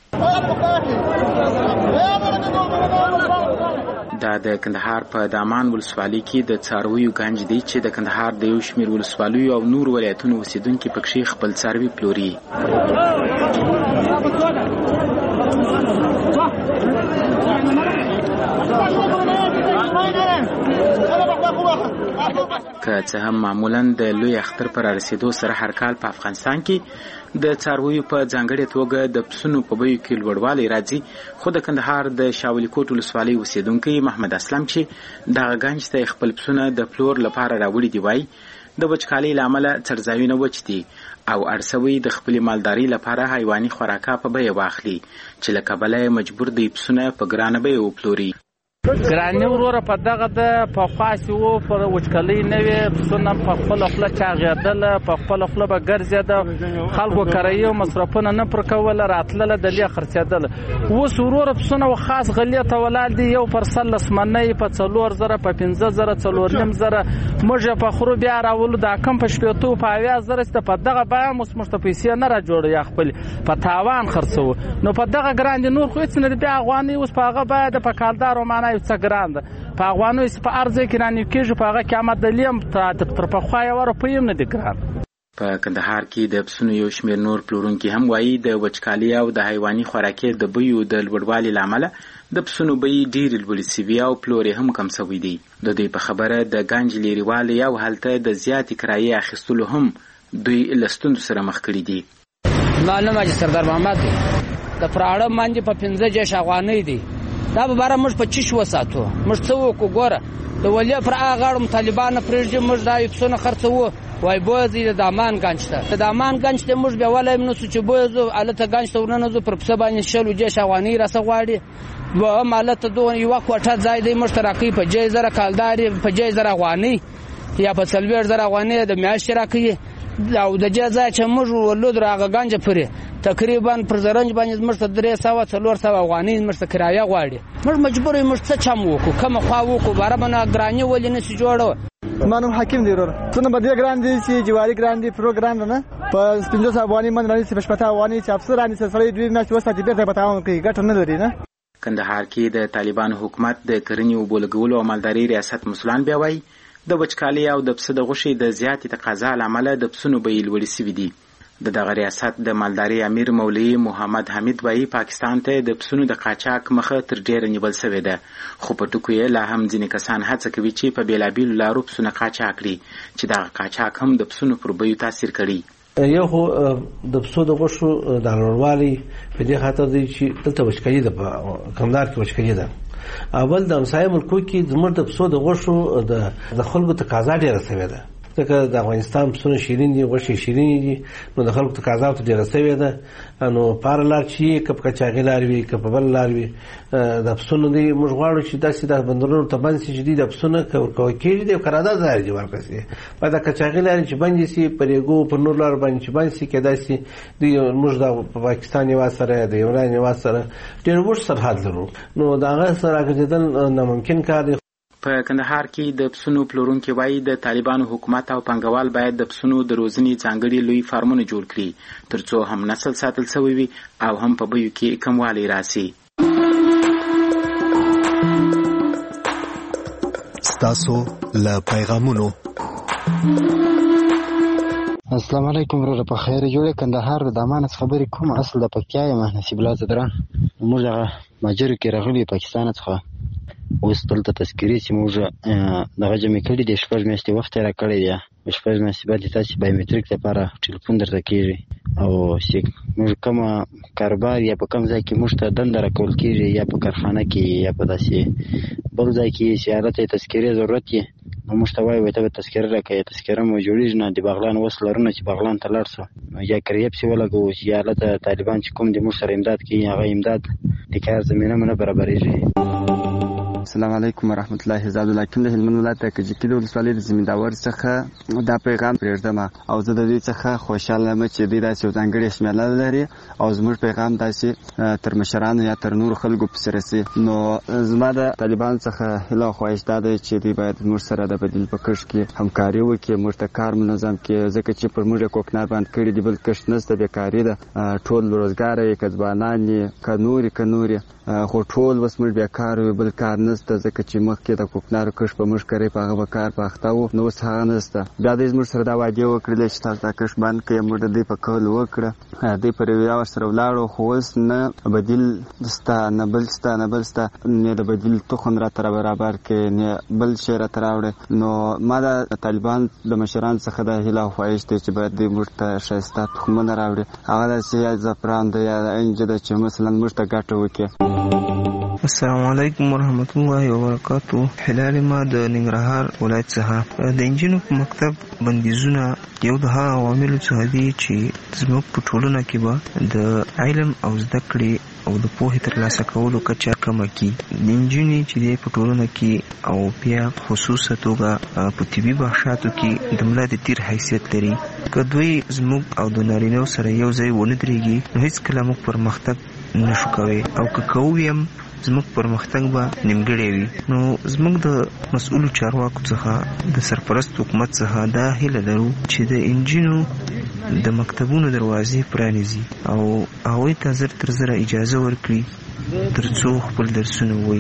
دا د کندهار په دامان ولسوالۍ کې د څارویو گنج دی چې د کندهار د یو شمېر ولسوالیو او نور ولایتونو اوسیدونکي پکښې خپل څاروي پلوري. که څه هم معمولا د لوی اختر پر رسیدو سره هر کال په افغانستان کې د څارویو په ځانګړې توګه د پسونو په بیو کې لوړوالی راځي، خو د کندهار د شاولی کوټ ولسوالۍ اوسیدونکي محمد اسلم چې دغه ګنج ته خپل پسونه د پلور لپاره راوړي دي وایي د وچکالۍ له امله څړځایونه وچ دي او اړسوي د خپلې مالدارۍ لپاره حیواني خوراکه په بیه واخلي چې له کبله مجبور دی پسونه په ګرانه بیه وپلوري. ګراني وروره په دغه د پخوا چې وو پر وچکالۍ نه وې پسونه په خپله خوله چاغېدله، په خپله خوله به ګرځېده، خلکو کرایي مصرفونه نه پر کوله، راتلله دلې خرڅېدله. اوس وروره پسونه خاص غلې ته ولاړ دي، یو پر سلس منۍ په څلور زره، په پنځه زره، څلور نیم زره موږ یې په خرو بیا راولو، دا کم په شپېتو په اویا زره چې په دغه بیه هم اوس موږ ته پیسې نه راجوړو یا خپلې په تاوان خرڅوو. نو په دغه ګران دي نور خو هېڅ نه دي، بیا افغانۍ اوس په هغه بیه ده، په کالدارو معنا یو څه ګران ده، په افغانیو په هر ځای کې رانیو کېږي، په هغه کې امدلي هم تر پخوا یوه روپۍ هم نه دي ګران. په کندهار کې د پسونو یو شمېر نور پلورونکي هم وایي د وچکالۍ او د حیواني خوراکې د بیو د لوړوالي له امله د پسونو بیې ډېرې لوړې سوي او پلور یې هم کم سوی دی. د دوی په خبره د ګنج لرېوالی او هلته د زیاتې کرایې اخیستلو هم دوی له ستونزو سره مخ کړي دي. زما نوم حاجي سردار محمد دی، د پراړه باندې په پنځه جېش افغانۍ دي، دا به باره موږ په چیش وساتو. موږ څه وکړو ګوره د ولې پر هغه غاړو طالبان پرېږدي، موږ دا یو پسونه خرڅوو وای بوځي د دامان ګنج ته، د دامان ګنج ته موږ بیا ولایم نو چې بوځو الته ګنج ته ورننوځو پر پسه باندې شلو جېش افغانۍ راسه غواړي، دوهم الته دغه یوه کوټه ځای دی موږ ته راکوي په جې زره کالدارې، په جې زره افغانۍ یا په څلوېښت زره افغانۍ د میاشتې راکوي، او د دې ځای چې موږ ورلو در هغه ګنجه پورې تقریبا پر زرنج باندې موږ ته درې سوه څلور سوه افغانۍ موږ ته کرایه غواړي. موږ مجبور یو موږ څه چم وکړو، کومه خوا وکړو، باره به نه ګراني ولې نه شي جوړه. زما نوم حکیم دی وروره. څونه به دې ګران دي چې جواري ګران دي، پرو ګران ده نه، په پنځه سوه افغانۍ باندې رانیسي، په شپېته افغانۍ چې افسر رانیسي سړی دوې میاشتې وساتي بېرته په تاوان کوي، ګټه نه لري نه. کندهار کې د طالبانو حکومت د کرنې اوبو لګولو او مالدارۍ ریاست مسلان بیا وایي د وچکالۍ او د پسه د غوښې د زیاتې تقاضا له امله د پسونو بیې لوړې سوي دي. د دغه ریاست د مالدارۍ امیر مولوي محمد حمید وایي پاکستان ته د پسونو د قاچاق مخه تر ډیره نیول سوې ده، خو په ټکو یې لا هم ځینې کسان هڅه کوي چې په بېلابېلو لارو پسونه قاچاق کړي، چې دغه قاچاق هم د پسونو پر بیو تاثیر کړي. یو خو د پسو د غوښو د لوړوالي په دې خاطر دی چې دلته وچکالي ده، په کندهار کې وچکالي ده. اول د همسایه ملکو کې زموږ د پسو د غوښو د خلکو تقاضا ډېره سوې ده، ځکه د افغانستان پسونه شیرین دي، غوښې شیرینې دي، نو د خلکو تقاضا ورته ډېره سوې ده. نو په هره لار چې که په قاچاقي لار وي که په بله لار وي د پسونو دی موږ غواړو چې داسې د بندرونو ته بند شي چې دوی د پسونه که ورکول کېږي د یو قرارداد لارې دې ورکړه شي، باید د قاچاقي لارې چې بندې شي، په ریګو په نورو لارو باندې چې بند شي، کېدای شي دوی موږ د پاکستان هېواد سره د ایران هېواد سره ډېر اوږد سرحد لرو، نو د هغه سره راګرځېدل ناممکن کار دی. په کندهار کې د پسونو پلورونکي وایي د طالبانو حکومت او پانګوال باید د پسونو د روزنې ځانګړي لوی فارمونه جوړ کړي، ترڅو هم نسل ساتل سوی وي او هم په بیو کې کموالی راسي. ستاسو له پیغامونو. السلام علیکم وروره، په خیر جوړې. کندهار د دامان خبرې کوم، اصل د پکتیا یم، نصیب الله زدران. موږ هغه ماجرو کې راغلي پاکستان څخه، اوس دلته تذکرې چې موږ دغه جمع کړي دي، شپږ میاشتې وخت یې راکړی دی، شپږ میاشتې بعد تاسې بایومټریک لپاره ټلیفون درته کېږي، او چې موږ کومه کاروبار یا په کوم ځای کې موږ ته دنده راکول کېږي، یا په کارخانه کې یا په داسې بل ځای کې چې هلته یې تذکرې ضرورت یې، نو موږ ته وایي ته به تذکره راکړې، تذکره مو جوړېږي نه، د بغلان وس لرو نه چې بغلان ته لاړ شو، یا کریه پسې ولګوو چې هلته طالبان چې کوم د موږ سره امداد کوي، هغه امداد د کار زمینه مو نه برابرېږي. السلام علیکم ورحمت الله. زه عبدالحکیم د هلمند ولایت د کجکي ولسوالۍ د زمینداور څخه دا پیغام پرېږدم، او زه د دوی څخه خوشحاله یم چې دوی داسې یو ځانګړې شمېله لري او زموږ پیغام داسې تر مشرانو یا تر نورو خلکو پسې رسي. نو زما د طالبانو څخه هیله او خواهش دا دی چې دوی باید موږ سره د بدیل په کښت کې همکاري وکړي، موږ ته کار منظم کړي، ځکه چې پر موږ یې کوکنار باندې کړي دي، بل کښت نشته، بیکاري ده، ټول روزګاره یې که ځوانان یې که نورې که نورې، خو ټول اوس موږ بیکار یو، بل کار نشته. نشته ځکه چې مخکې د کوکنارو کښت په موږ کرې په هغه به کار پاخته وو نو اوس هغه نشته. بیا دوی زموږ سره دا وعدې وکړلې چې تاسو دا کښت بند کړئ. موږ د دوی په قول وکړه دوی پر یوه ورسره ولاړو خو اوس نه بدیل شته نه بل شته نه بل شته نه د بدیل تخم راته برابر کړي نه بل شی راته راوړي. نو ما د طالبان د مشرانو څخه د هیله او خواهش دی چې باید دوی موږ ته ښایسته تخمونه راوړي. هغه داسې یا زعفران دی یا انجه ده چې مثلا موږ ته ګټه وکړي. السلام علیکم ورحمت الله وبرکاتو. هلال ما د ننګرهار ولایت څخه. د انجینو په مکتب بندیزونه یو د هغه عواملو څخه دي چې زموږ په ټولنه کې به د علم او زده کړې او د پوهې ترلاسه کولو کچه کمه کړي. د انجینې چې دی په ټولنه کې او بیا خصوصا توګه په طبي بخشاتو کې د ملا د تیر حیثیت لري. که دوی زموږ او د نارینهو سره یو ځای ونه درېږي نو هیڅکله موږ پرمختګ نشو کوی او که کوو هم زموږ پرمختګ به نیمګړی وي. نو زموږ د مسؤلو چارواکو څخه د سرپرست حکومت څخه دا هیله لرو چې د انجینو د مکتبونو دروازې پرانیزي او هغوی ته زر تر زره اجازه ورکړي تر څو خپل درسونه ووایي.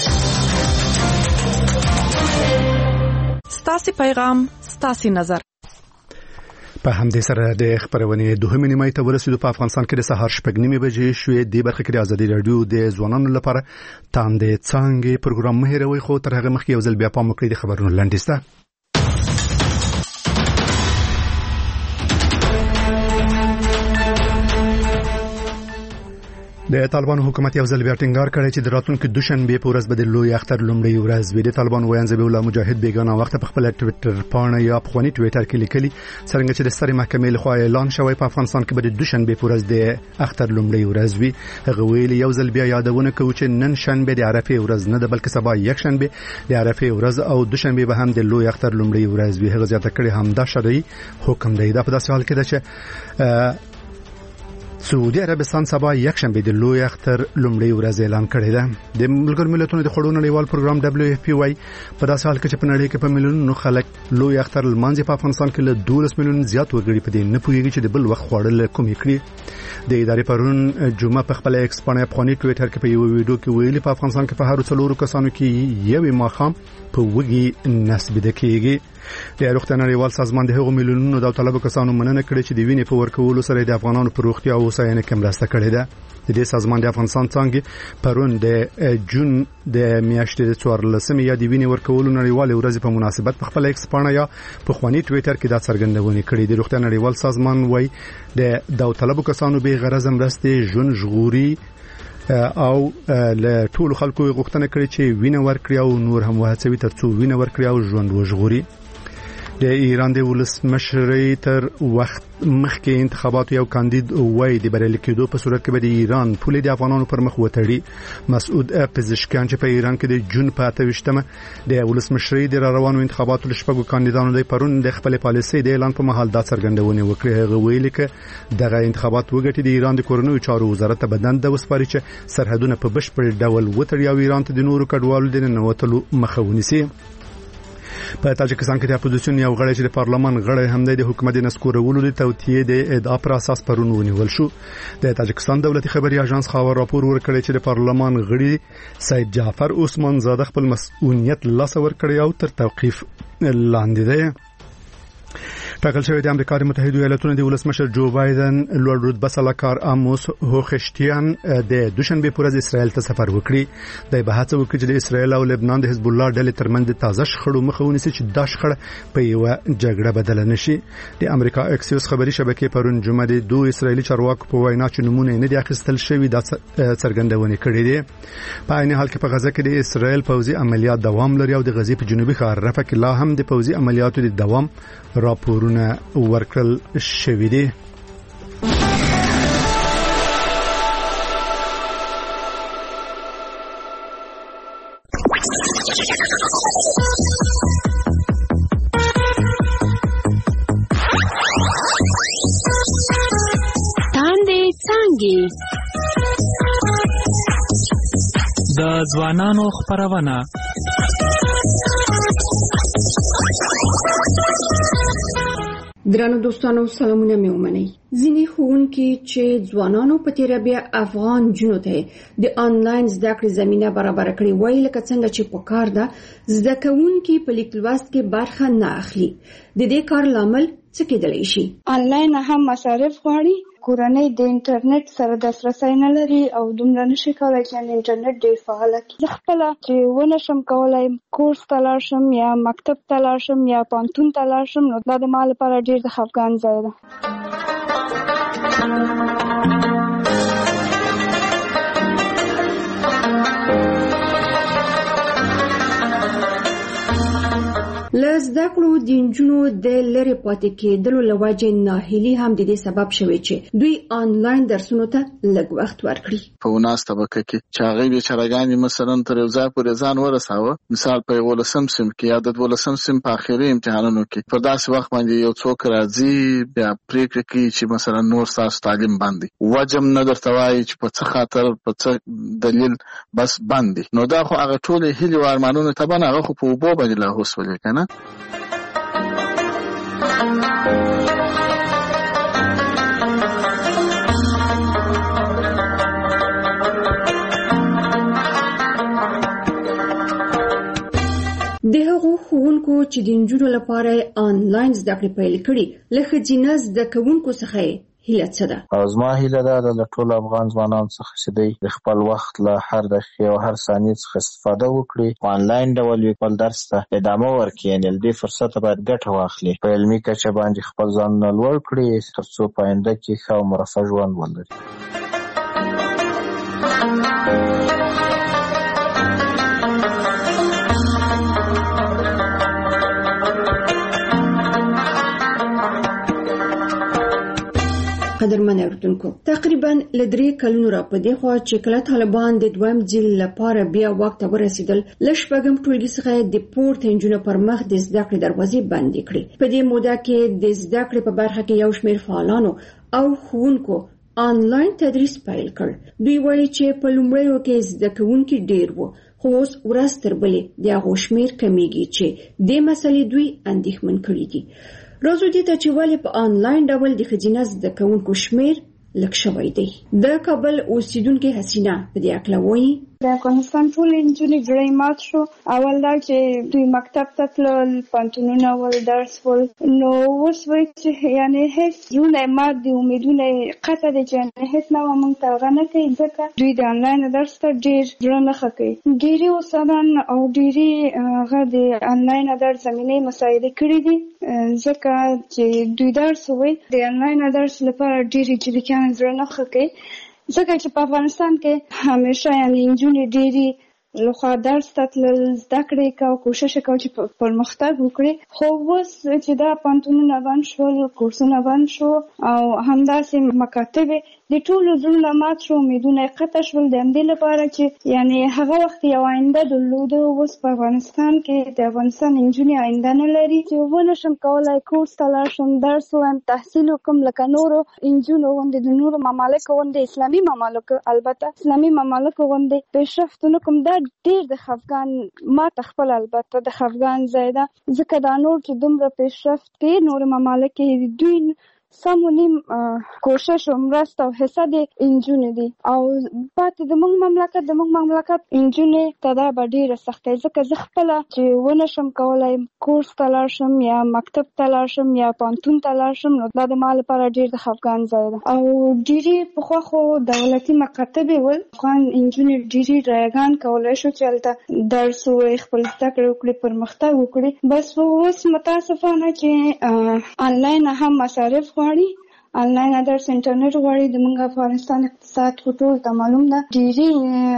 ستاسې پیغام ستاسې نظر. په همدې سره د خبرونې دوهمې نیمه ته ورسېدو. په افغانستان کې د سهار شپږ نیمې بجې شوې. د برخه کې د ازادي رادیو د ځوانانو لپاره تاندې څانګې پروګرام مه هېروئ. خو تر هغه مخکې یو ځل بیا پام وکړئ د خبرونو لنډیز ته. د طالبان حکومت یو ځل بیا ټینګار کړی چې د راتلونکي دوشنبه په ورځ به د لوی اختر لومړی ورځ وي. د طالبان ویان ذبیح الله مجاهد بیگانه وخت په خپل ټوئیټر پاڼه یا په خونی ټوئیټر کې لیکلي څنګه چې د سترې محکمې لخوا اعلان شوی په افغانستان کې به د دوشنبه په ورځ د اختر لومړی ورځ وي. هغه ویل یو ځل بیا یادونه کوي چې نن شنبه د عرفه ورځ نه ده بلکې سبا یک شنبه د عرفه ورځ او دوشنبه به هم د لوی اختر لومړی ورځ وي. هغه زیاته کړي هم دا شرعي حکم دی. دا په داسې حال کې ده چې سعودي عربستان سبا یک شنبه د لوی اختر لومړی ورځ اعلان کړی ده. د ملګرو ملتونو د خړو نړیوال پروګرام دبليو اف پی واي په داسې حال کې چې په نړۍ کې په میلیونونو خلک لوی اختر لمانځي په افغانستان کې له دولس میلیون زیات وګړي په دې نه پوهیږي چې د بل وخت خوړل کوم کړي. د ادارې پرون جمعه په خپل ایکس باندې افغاني ټوئیټر کې په یو ویډیو کې ویلي په افغانستان کې په هر څلورو کسانو کې یو ماخام په وګي نسب ده کېږي. د روغتیا نړیوال سازمان د هغو میلیونونو د طالبو کسانو مننه کړې چې د وینې په ورکولو سره د افغانانو په روغتیا او هوساینه کې مرسته کړې ده. د دې سازمان د افغانستان څنګه پرون د جون د میاشتې د څوارلسمې یا د وینې ورکولو نړیوال ورځ په مناسبت په خپل ایکس باندې یا په خواني ټوئیټر کې دا څرګندونه کړې. د روغتیا نړیوال سازمان وايي د د طالبو کسانو به غرض مرسته ژوند ژغوري او له ټولو خلکو غوښتنه کړې چې وینه ورکړي او نور هم وهڅوي ترڅو وینه ورکړي او ژوند وژغوري. د ایران د ولسمشرۍ تر وخت مخکې انتخابات یو کاندید وای د بریالي کېدو په صورت کې به د ایران پولې د افغانانو پر مخ وتړي. مسعود پزشکیان چې په ایران کې د جون په اته ویشتمه د ولسمشرۍ د روانو انتخاباتو لشپږو کاندیدانو د پرون د خپل پالیسۍ د اعلان په مهال دا څرګندونه وکړه. هغه ویلي چې دغه انتخابات وګټي د ایران د کورنیو چارو وزارت ته بدن د وسپاري چې سرحدونه په بشپړ ډول وتړي او ایران ته د نورو کډوالو د ننوتلو مخه ونیسي. په تاجکستان کې د اپوزیسیون یو غړی چې د پارلمان غړی هم دی د حکومت د نسکورولو د توطیه د ادعا پر اساس پرون ونیول شو. د تاجکستان دولتي خبري اژانس خبر راپور ورکړی چې د پارلمان غړي سید جعفر عثمان زاده خپل مسؤلیت لاسه ورکړی او تر توقیف لاندې دی. ټاکل شوی د امریکا د متحده ایالاتونو د ولسمشر جو بایدن لوړ رتبه سلاکار اموس هوخشتیان د دوشنبه پر ورځ اسرائیل ته سفر وکړي. د بحث وکړي چې د اسرائیل او لبنان د حزب الله ډلې ترمنځ د تازه شخړو مخه ونیسي چې دا شخړه په یو جګړه بدل نشي. د امریکا اکسیوس خبري شبکې پرون جمعه د دوه اسرائیلي چارواکو په وینا چې نمونه نه دي اخیستل شوی د څرګندونه کړې دي. په عین حال کې په غزه کې د اسرائیل پوځي عملیات دوام لري او د غزې په جنوبي ښار رفح کې لا هم د پوځي عملیاتو د دوام راپورونه ورکړل شوی دي. تاندې څانګې د ځوانانو خبرونه درنو دوستانو سلامونه مې ومنئ. ځینې ښوونکي چې ځوانانو په تیره بیا افغان جنو ته د آنلاین زده کړې زمينه برابر کړې وایي لکه څنګه چې په کار ده زده کوونکي په لیک لوست کې برخه نه اخلي. د دې کار لامل څه کېدلی شي؟ آنلاین هم مصارف غواړي، کورنۍ د انټرنیټ سره دسترسی نه لري او دومره نشي کولای چې انټرنیټ ډېر فعال کړي. زه خپله چې ونه شم کولای کورس ته لاړ شم یا مکتب ته لاړ شم یا پوهنتون ته لاړ شم، نو دا د ما لپاره ډېر د خفګان ځای ده. له زده کړو د نجونو د لرې پاتې کېدلو له وجې ناهیلي هم د دې سبب شوی چې دوی آنلاین درسونو ته لږ وخت ورکړي. په وناس طبقه کې چې هغې بیچارهګانې مثلا تر یو ځای پورې ځان ورساوه، مثال په یولسم صنف کې یا د دولسم صنف په آخري امتحانونو کې پر داسې وخت باندې یو څوک راځي بیا پرېکړه کوي چې مثلا نور ستاسو تعلیم بند دی، وجه هم نه درته وایي چې په څه خاطر په څه دلیل بس بند دی. نو دا خو هغه ټولې هیلې او ارمانونه طبعا هغه خو په اوبو باندې لاهوس ولې که نه. د هغو ښوونکو چې د نجونو لپاره آنلاین زده کړې پیل کړي له ښځینه زده کوونکو څخه هیله څه ده؟ او زما هیله دا ده له ټولو افغان ځوانانو څخه چې دوی د خپل وخت له هر دقیقې او هر ثانیې څخه استفاده وکړي، په آنلاین ډول یې خپل درس ته ادامه ورکړي، یعنې له دې فرصته باید ګټه واخلي، په علمي کچه باندې خپل ځانونه لوړ کړي تر څو په آینده کې ښه او مرفه ژوند ولري. قدرمن اوریدونکو، تقریبا له درې کلونو را په دې خوا چې کله طالبان د دویم ځل لپاره بیا واک ته ورسېدل، له شپږم ټولګي څخه د پورته نجونو پر مخ د زده کړې دروازې بندې کړې. په دې موده کې د زده کړې په برخه کې یو شمېر فعالانو او ښوونکو آنلاین تدریس پیل کړ. دوی وایي چې په لومړیو کې زده کوونکي ډېر وو، خو اوس ورځ تر بلې د هغو شمېر کمیږي چې دې مسلې دوی اندېښمن کړي دي. راځو دې ته چې ولې په آنلاین ډول د ښځینه زده کوونکو شمېر لږ شوی دی. د کابل اوسیدونکې حسینه په دې اړه وایي: د افغانستان ټول نجونې زړه مات شو. اول دا چې دوی مکتب ته تلل، پوهنتونونه ول، درس ول، نو اوس وایي چې یعنې هېڅ زړونه مات دي، امیدونه قطع دي چې هېڅ نوعه موږ ته هغه نه کوي، ځکه دوی د آنلاین درس ته ډېر زړه نه ښه کوي. ډېرې استادان او ډېرې هغه د آنلاین درس زمینې مساعدې کړي دي، ځکه چې دوی درس وایي د آنلاین درس لپاره ډېرې جلکیان زړه نه ښه کوي، ځکه چې په افغانستان کې همیشه یعنې نجونې ډېرې لخوا درس ته تلل، زده کړې کوي، کوشش یې کوي چې پرمختګ وکړي. خو اوس چې دا پوهنتونونه بند شول، کورسونه بند شو او همداسې مکاتب د ټولو زړونه مات شو، امیدونه یې قطع شول د همدې لپاره چې یعنې هغه وخت یو آینده درلوده، اوس په افغانستان کې د افغانستان نجونې آینده نه لري. چې ونه شم کولی کورس ته لاړ شم، درس ووایم، تحصیل وکړم لکه نورو نجونو غوندې، د نورو ممالکو غوندې، اسلامي ممالکو البته اسلامي ممالکو غوندې پیشرفت ونه کړم. دا ډېر د خفګان ماته خپل البته د خفګان ځای ده، ځکه دا نور چې دومره پیشرفت کوي نور ممالک کې دوی سم و نیم کوشش او مرسته او حصه د نجونې دي، او پاتې د موږ مملکت د موږ مملکت نجونې ته دا به ډېره سختۍ، ځکه زه خپله چې ونه شم کولی کورس ته لاړ شم یا مکتب ته لاړ شم یا پوهنتون ته لاړ شم، نو دا د ما لپاره ډېر د خفګان ځای ده. او ډېرې پخوا خو دولتي مکاتب یې ول، افغان نجونې ډېرې رایګان کولی شو چې هلته درس ووایي، خپل زده کړې وکړي، پرمختګ وکړي. بس اوس متاسفانه چې آنلاین هم مصارف غواړي، آنلاین درس انټرنیټ غواړي. د موږ افغانستان اقتصاد خو ټول ته معلوم ده، ډېرې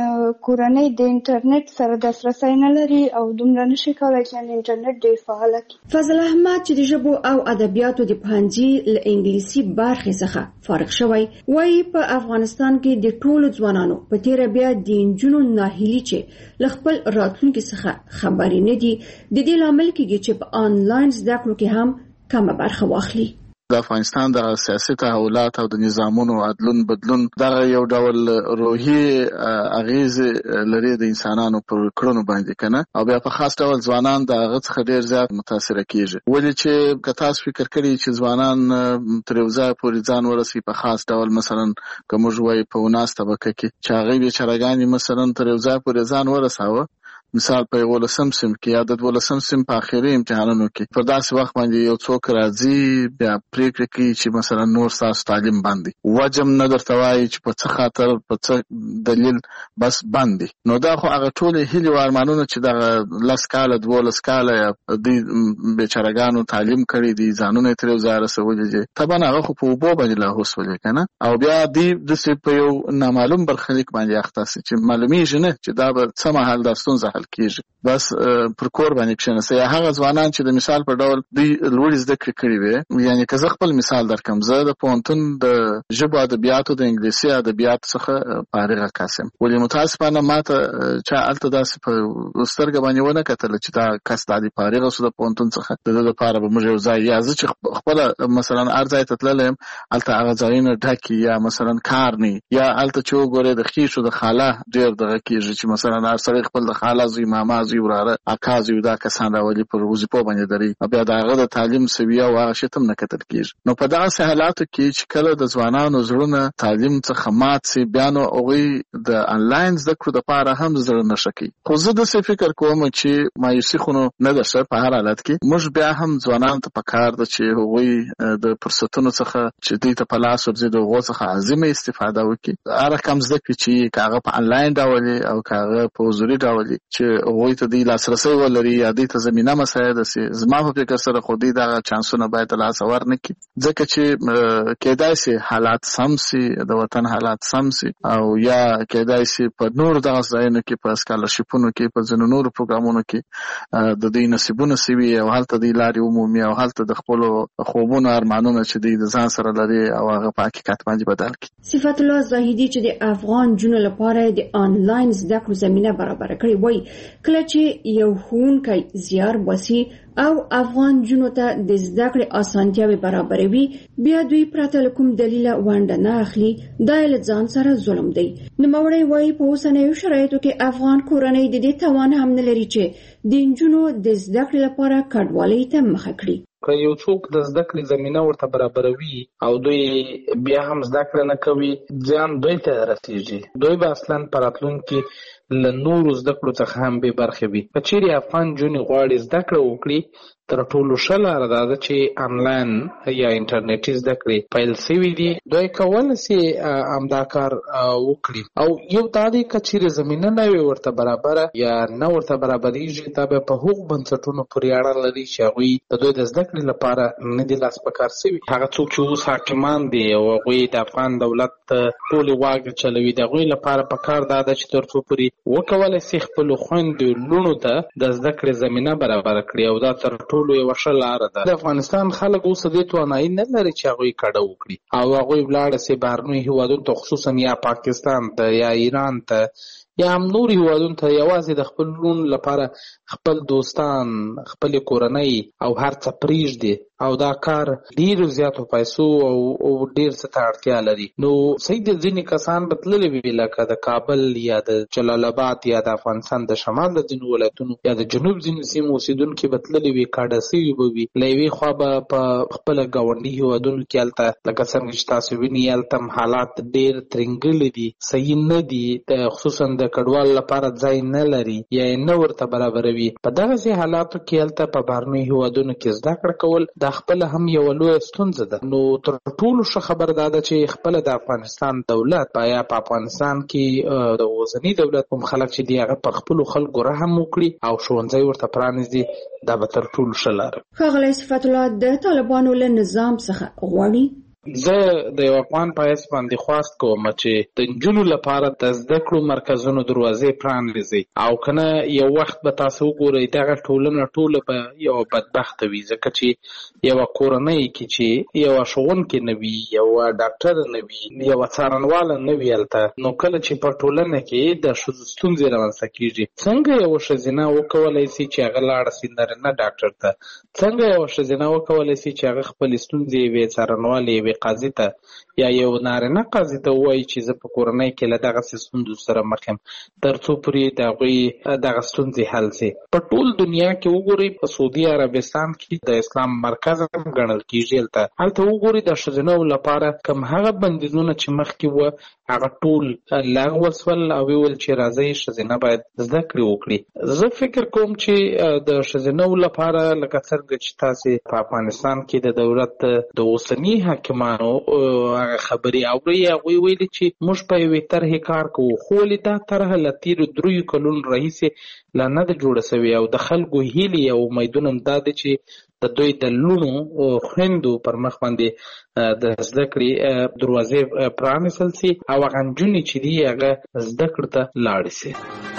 کورنۍ د انټرنیټ سره دسترسی نه لري او دومره نشي کولی چې انټرنیټ ډېر فعال کړي. فضل احمد چې د ژبو او ادبیاتو د پوهنځي له انګلیسي برخې څخه فارغ شوی، وایي په افغانستان کې د ټولو ځوانانو په تیره بیا د نجونو ناهیلي چې له خپل راتلونکي څخه خبرې نه دي، د دې لامل کېږي چې په آنلاین زده کړو کې هم کمه برخه واخلي. د افغانستان د سیاسي تحولات او د نظامونو عدلون بدلون دغه یو ډول روحي اغیز لري د انسانانو پر کړنو باندې کنه او بیا په خاص ډول ځوانان د هغه څخه ډیر زیات متاثر کیږي ولې چې که تاسو فکر کړئ چې ځوانان تر یو ځای پورې ځان ورسي په خاص ډول مثلا کوم ژوي په وناس طبقه کې چې هغه به چرګانی مثلا تر یو ځای پورې ځان ورساوه مثال په ولسم سم کې یا د ولسم سم په اخیری امتحانونو کې پر داسې وخت باندې یو څوک راځي بیا پریکړه کوي چې مثلا نور تاسو تعلیم باندې وجم نه درته وایي چې په څه خاطر په څه دلیل بس باندې نو دا خو هغه ټول هلي و ارمانونه چې د لاس کاله د ولس کاله یا د بیچارهګانو تعلیم کړي دي ځانونه تر یو ځای رسولي دي طبعا هغه خو په وبو باندې لا هوسولې کنه او بیا د د په یو نامعلوم برخلیک باندې اخته چې معلومیږي نه چې دا به څه مهال داستون زه کیږي بس پر کور باندې کښنه یا هغه ځوانان چې د مثال په ډول دوی لوړ زده کړې کړې وي یعنی که زه خپل مثال درکم زه د پوهنتون د ژبو ادبیاتو د انګلیسي ادبیاتو څخه فارغه کاسم ولې متاسفانه ماته چې الته داسې په سترګې باندې ونه کتل چې دا کس د فارغه سو د پوهنتون څخه د لپاره به موږ یو ځای یا زه چې خپل مثلا ارزای ته تللم الته هغه ځایونه ډاکي یا مثلا کار نه یا الته چې وګوره د خېشو د خاله ډېر دغه کېږي چې مثلا هر سره خپل د خاله زوی ماما زوی وراره اکا زوی دا کسان راولي پر وظیفو باندې دري بیا دغه د تعلیم سویه او هغه شتم نه کتل کېږي نو په دغه حالاتو کې چې کله د ځوانانو زړونه تعلیم څخه مات سي بیا نو هغه د انلاین زده کړو لپاره هم زړه نشکی خو زه د څه فکر کوم چې مایوسي خو نه ده سره په هر حالت کې موږ بیا هم ځوانان ته پکار ده چې هغه د فرصتونو څخه چې دوی ته په لاس ورځي د هغو څخه عظیمه استفاده وکړي هر کم زده کړي چې کاغه په انلاین ډول او کاغه په حضوري ډول چې هغه ته د لاسرسي ولري یا د ته زمينه مساعده سي زما په فکر سره خو دې دا چانسونه باید لاس ور نه کی ځکه چې کېدای سي حالات سم سي د وطن حالات سم سي او یا کېدای سي په نور دغه ځایونو کې په سکالرشپونو کې په ځینو نور پروګرامونو کې د دې نصیبونه سوي او حالت د لاري عمومي او حالت د خپل خوبونو ارمانونو چې د ځان سره لري او هغه په حقیقت باندې بدل کی صفات الله زاهدي چې د افغان جنو لپاره د انلاین زده کړو زمينه برابر کړي وای کله چې یو ښوونکی زیار وسی او افغان جنو ته د زده کړې اسانتیاوې برابروي بیا دوی پرته له کوم دلیله ونډه نه اخلي دا له ځان سره ظلم دی نوموړی وایي په اوسنیو شرایطو کې افغان کورنۍ د دې توان هم نه لري چې د نجونو د زده کړې لپاره کډوالۍ ته مخه کړي که یو څوک د زده کړې زمينه ورته برابروي او دوی بیا هم زده کړه نه کوي ځان دوی ته رسیږي دوی به اصلا په راتلونکي له نورو زده کړو څخه هم بې برخې وي که چیرې افغان نجونې غواړي زده کړه وکړي تر ټولو ښه لاره دا ده چې انلاین یا انټرنیټي زده کړې پیل سوي دي دوی کولی سي همدا کار وکړي او یو دا دی که چیرې زمینه نه وي ورته برابره یا نه ورته برابریږي دا به په هغو بنسټونو پورې اړه لري چې هغوی د دوی د زده کړې لپاره نه دي لاس په کار سوي هغه څوک چې اوس حاکمان دي او هغوی د افغان دولت ټولې واګې چلوي د هغوی لپاره په کار دا ده چې تر څو پورې وکولی سي خپلو خویندو لوڼو ته د زده کړې زمینه برابره کړي او دا تر ټولو یو ښه لاره ده د افغانستان خلک اوس دې توانایي نه لري چې هغوی کډه وکړي او هغوی ولاړه سي بهرنیو هیوادونو ته خصوصا یا پاکستان ته یا ایران ته یا هم نور هیوادونو ته یوازې د خپل لون لپاره خپل دوستان خپل کورنۍ او هر څه پریږدي او دا کار ډیرو زیاتو پیسو او ډیر څه ته اړتیا لري نو صحیح د ځینې کسان به تللي وي لکه د کابل یا د جلال آباد یا د افغانستان د شمال د ځینو ولایتونو یا د جنوب ځینو سیمو اوسېدونکي به تللي وي کاډه سوي به وي له یوې خوا به په خپله ګاونډي هیوادونو کې هلته لکه څنګه چې تاسو ویني هلته هم حالات ډېر ترنګلي دي صحیح نه دي خصوصا د کډوالو لپاره ځای نه لري یا یې نه ورته برابروي په دغسې حالاتو کې هلته په بهرنیو هیوادونو کې زده کړه کول دا خپله هم یوه لویه ستونزه ده نو تر ټولو ښه خبره دا ده چې خپله د افغانستان دولت یا په افغانستان کې د اوسني دولت کوم خلک چې دي هغه پر خپلو خلکو رحم وکړي او ښوونځی ورته پرانیږدي دا به تر ټولو ښه لاره ښاغلی صفت الله د طالبانو له نظام څخه غواړي زه د یو افغان په حیث باندې خواست کوم چې د نجونو لپاره د زده کړو مرکزونو دروازې پرانیزي او کنه یو وخت به تاسو وګورئ دغه ټولنه ټوله به یو بدبخته وي ځکه چې یو کورنۍ کې چې یو ښوونکی نه وي یو ډاکټر نه وي یو څارنواله نه وي هلته نو کله چې په ټولنه کې د ښځو ستونزې رامنځته کېږي څنګه یو ښځینه وکولی سي چې هغه لاړه سي نارینه ډاکټر ته څنګه یو ښځینه وکولی سي چې هغه خپلې ستونزې یوې څارنوالې یوې قاضي ته یا یو نارینه قاضي ته ووایي چې زه په کورنۍ کې له دغسې ستونزو سره مخ یم تر څو پورې د هغوی دغه ستونزې حل سي. په ټول دنیا کې وګورئ په سعودي عربستان کې د اسلام مرکز هم ګڼل کېږي هلته هلته وګورئ د ښځینو لپاره کوم هغه بندیزونه چې مخکې وه هغه ټول لغوه سول او ویل چې راځئ ښځینه باید زده کړې وکړي. زه فکر کوم چې د ښځینو لپاره لکه څرنګه چې تاسې په افغانستان کې د دولت د اوسني حاکمانو هغه خبرې اورئ هغوی ویلي چې موږ په یوې طرحې کار کوو خو ولې دا طرحه له تېرو دریو کلونو راهیسې لا نه ده جوړه سوې او د خلکو هیلې او امیدونه هم دا دی چې د دوی د لوڼو خویندو پر مخ باندې د زده کړې دروازې پرانیستل سي او هغه نجونې چې دي هغه زده کړې ته لاړې سي.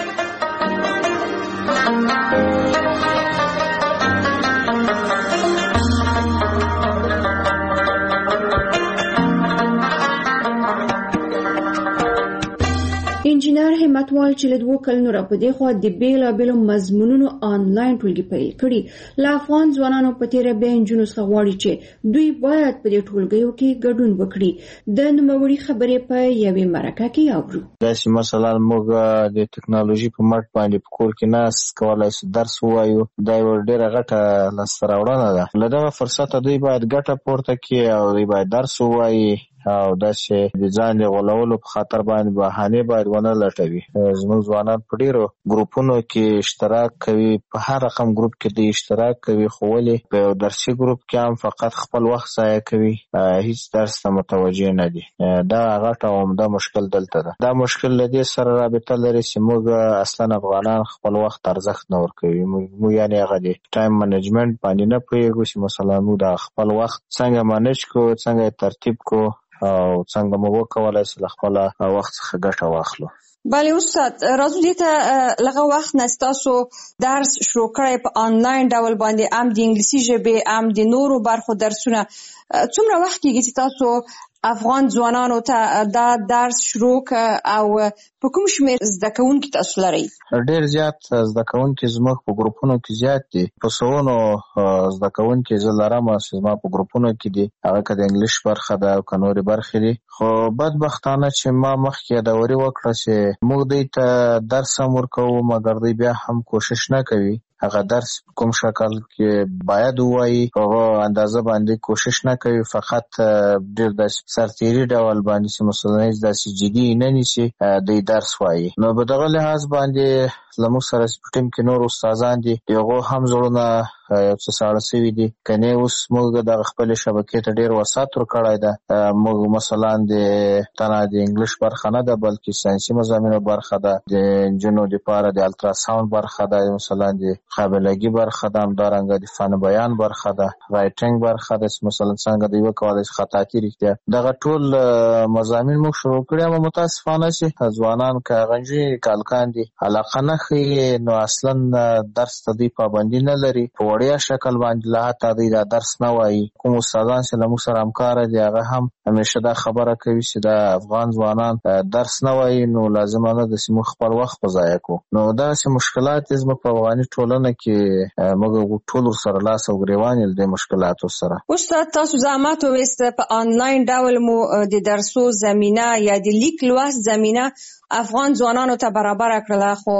انجینر همتوال چې له دوه کلونو راپدې خو د بیلابېلو مضمونونو آنلاین ټولګي پیل کړي له افغان ځوانانو په تیره بیا نجونو څخه غواړي چې دوی باید په دې ټولګیو کې ګډون وکړي. د نوموړي خبرې په یوې مرکه کې اورو. داسې مثلا موږ د ټکنالوژي په مټ باندې په کور کې ناست کولای شو درس ووایو دا یو ډېره غټه لاسته راوړنه ده. له دغه فرصته دوی باید ګټه پورته کړي او دوی باید درس ووایي او داسې د ځان د غولولو په خاطر باندې بهانې باید ونه لټوي. زموږ ځوانان په ډېرو ګروپونو کې اشتراک کوي په هر رقم ګروپ کې د اشتراک کوي خو ولې په یو درسي ګروپ کې هم فقط خپل وخت ضایع کوي هیڅ درس ته متوجه نه دي. دا غټ او عمده مشکل دلته ده. دا مشکل له دې سره رابطه لري چې موږ اصلا افغانان خپل وخت ارزښت نه ورکوي. موږ یعنې هغه د ټایم منیجمنټ باندې نه پوهېږو چې مثلا موږ د خپل وخت څنګه مانج کړو څنګه یې ترتیب کړو او څنګه مو وکولای شو خپل وخت څخه ګټه واخلو. بله استاد راځو دې ته لږه وخت نه ستاسو درس شروع کړی په آنلاین ډول باندې هم د انګلیسي ژبې هم د نورو برخو درسونه څومره وخت کېږي چې تاسو افغان ځوانانو ته دا درس شروع او په کوم شمېر زده کوونکي تاسو لرئ؟ ډېر زیات زده کوونکي زموږ په ګروپونو کې زیات دي. په سوونو زده کوونکي زه لرم چې زما په ګروپونو کې دي هغه که د انګلیش برخه ده او که نورې برخې دي. خو بدبختانه چې ما مخکې یادوري وکړه چې موږ دوی ته درس هم ورکوو مګر دوی بیا هم کوشش نه کوي هغه درس کوم شکل کې باید ووایي هغه اندازه باندې کوشش نه کوي فقط ډېر داسې سرتېري ډول باندې چې مثلا داسې جدي نه نیسي دوی درس وایي. نو په دغه لحاظ باندې زموږ سره په ټیم کې نور استادان دي د هغو هم زړونه یو څه ساړه سوي دي کنې اوس موږ دغه خپلې شبکې ته ډېر وسعت ورکړی ده. موږ مثلا د تنه د انګلیش برخه نه ده بلکې ساینسي مضامینو برخه ده د نجونو دپاره د الټراساونډ برخه ده مثلا د قابلګي برخه ده همدارنګه د فن بیان برخه ده رایټینګ برخه ده چې مثلا څنګه دوی وکولای شي خطاطي رښتیا دغه ټول مضامین موږ شروع کړي اما متاسفانه چې ځوانان که هغه نجونې که هلکان دي علاقه نه ښیي نو اصلا درس ته دوی پابندي نه لري په وړیا شکل باندې لا حتی دوی دا درس نه وایي. کوم استادان چې له موږ سره همکاره دي هغه هم همیشه دا خبره کوي چې دا افغان ځوانان درس نه وایي نو لازمه نه ده چې موږ خپل وخت په ضایع کړو. نو داسې مشکلات یې زموږ په افغاني ټولنه کې موږ ټول ورسره لاس او ګرېوان یو د دې مشکلاتو سره. استاد تاسو زحمت وویسته په آنلاین ډول مو د درسو زمینه یا د لیک لوست زمینه افغان ځوانانو ته برابر کړله خو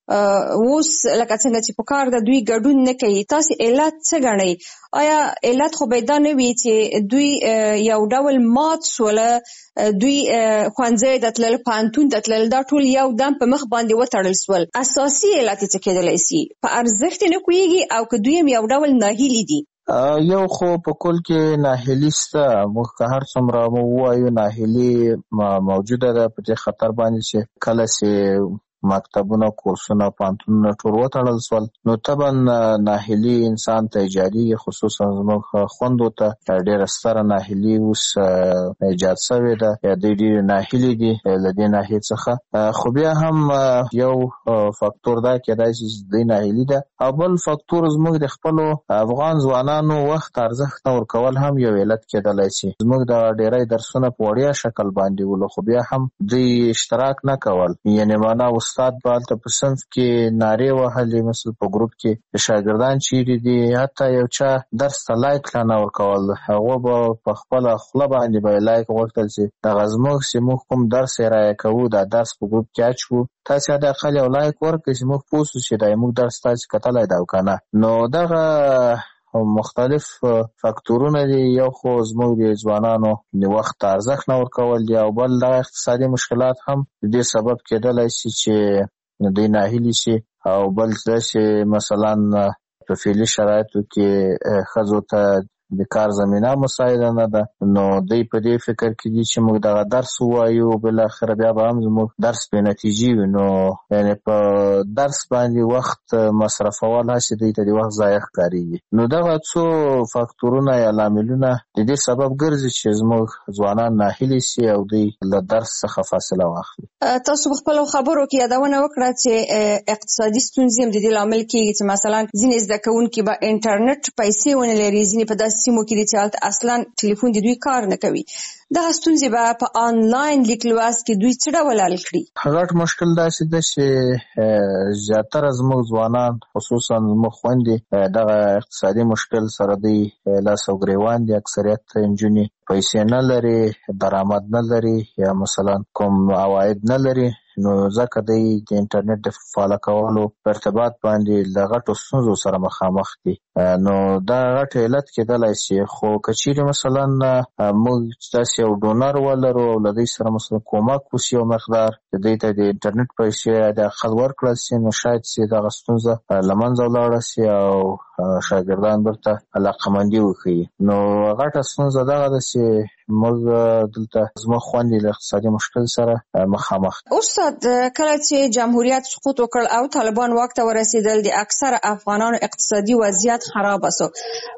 اوس لکه څنګه چې په کار د دوی ګډون نه کوي تاسو علت څه ګڼئ؟ آیا علت خو به دا نه وي چې دوی یو ډول مات سوله دوی ښوونځی ته تلل پوهنتون ته تلل دا ټول یو دم په مخ باندې وتړل سول اساسي علت یې څه کېدلی سي په ارزښت نه پوهېږي او که دوی هم یو ډول ناهیلي دي؟ یو خو په کل کې ناهیلي شته موږ که هر څومره مو ووایو ناهیلي موجوده ده په دې خطر باندې چې کله چې مکتبونه کورسونه پانتونونه ټول وتړل سول نو طبعا ناهیلي انسان ته ایجادي خصوصا زموږ خوندو ته ډېره ستره ناهیلي اوس ایجاد شوې ده یا دوی ډېرې ناهیلې دي له دې ناحیې څخه خو بیا هم یو فاکتور دا کېدای شي چې دوی ناهیلي ده او بل فاکتور زموږ د خپلو افغان ځوانانو وخت ارزښت نه ورکول هم یو علت کېدلی شي زموږ د ډېری درسونه په وړیا شکل باندې ولو خو بیا هم دوی اشتراک نه کول یعنې معنا استاد به هلته په صنف کې نارې وهلې مثل په ګروپ کې شاګردان چیرې دي حتی یو چا درس ته لایک لا نه ورکول هغه به په خپله خوله باندې به یې لایک غوښتل چې دغه زموږ چې موږ کوم درس یې رایه کوو دا درس په ګروپ کې اچوو تاسې حداقل یو لایک ورکړئ چې موږ پوه شو چې دا موږ درس تاسې کتلی دی او که نه نو دغه مختلف فاکتورونه دي یو خو زموږ د ځوانانو د وخت ارزښت نه ورکول دي او بل دغه اقتصادي مشکلات هم د دې سبب کېدلی شي چې دوی ناهیلي شي او بل دا چې مثلا په فعلي شرایطو کې ښځو ته د کار زمینه مساعده نه ده نو دوی په دې فکر کې دي چې موږ دغه درس ووایو بالاخره بیا به هم زموږ درس بې نتیجې وي نو یعنې په درس باندې وخت مصرفول هسې دوی ته د وخت ضایع ښکارېږي نو دغه څو فاکتورونه یا لاملونه د دې سبب ګرځي چې زموږ ځوانان ناهیلي سي او دوی له درس څخه فاصله واخلي تاسو په خپلو خبرو کې یادونه وکړه چې اقتصادي ستونزې هم د دې لامل کېږي چې مثلا ځینې زده کوونکي به انټرنټ پیسې ونه لري ځینې په داسې سیمو کې دي چې هلته اصلا ټلیفون د دوی کار نه کوي دغه ستونزې به په آنلاین لیک لوست کې دوی څه ډول حل کړي غټ مشکل داسې ده چې زیاتره زموږ ځوانان خصوصا زموږ خویندې دغه اقتصادي مشکل سره دوی لاس او ګریوان دي اکثریت نجونې پیسې نه لري درآمد نه لري یا مثلا کوم عواید نه لري نو ځکه دوی د انټرنیټ د فعاله کولو په ارتباط باندې له غټو ستونزو سره مخامخ دي نو دا غټ علت کېدلی شي خو که چیرې مثلا موږ داسې یو ډونر ولرو او له دوی سره مثلا کومک وشي یو مقدار چې دوی ته د انټرنیټ پیسې د اقل ورکړل شي نو شاید چې دغه ستونزه له منځه ولاړه شي او شاګردان بیرته علاقمندي وښیي نو غټه ستونزه دغه ده چې موږ دلته زموږ خویندې له اقتصادي مشکل سره مخامخ استاد کله چې جمهوریت سقوط وکړ او طالبان واک ته ورسېدل د اکثره افغانانو اقتصادي وضعیت خراب شو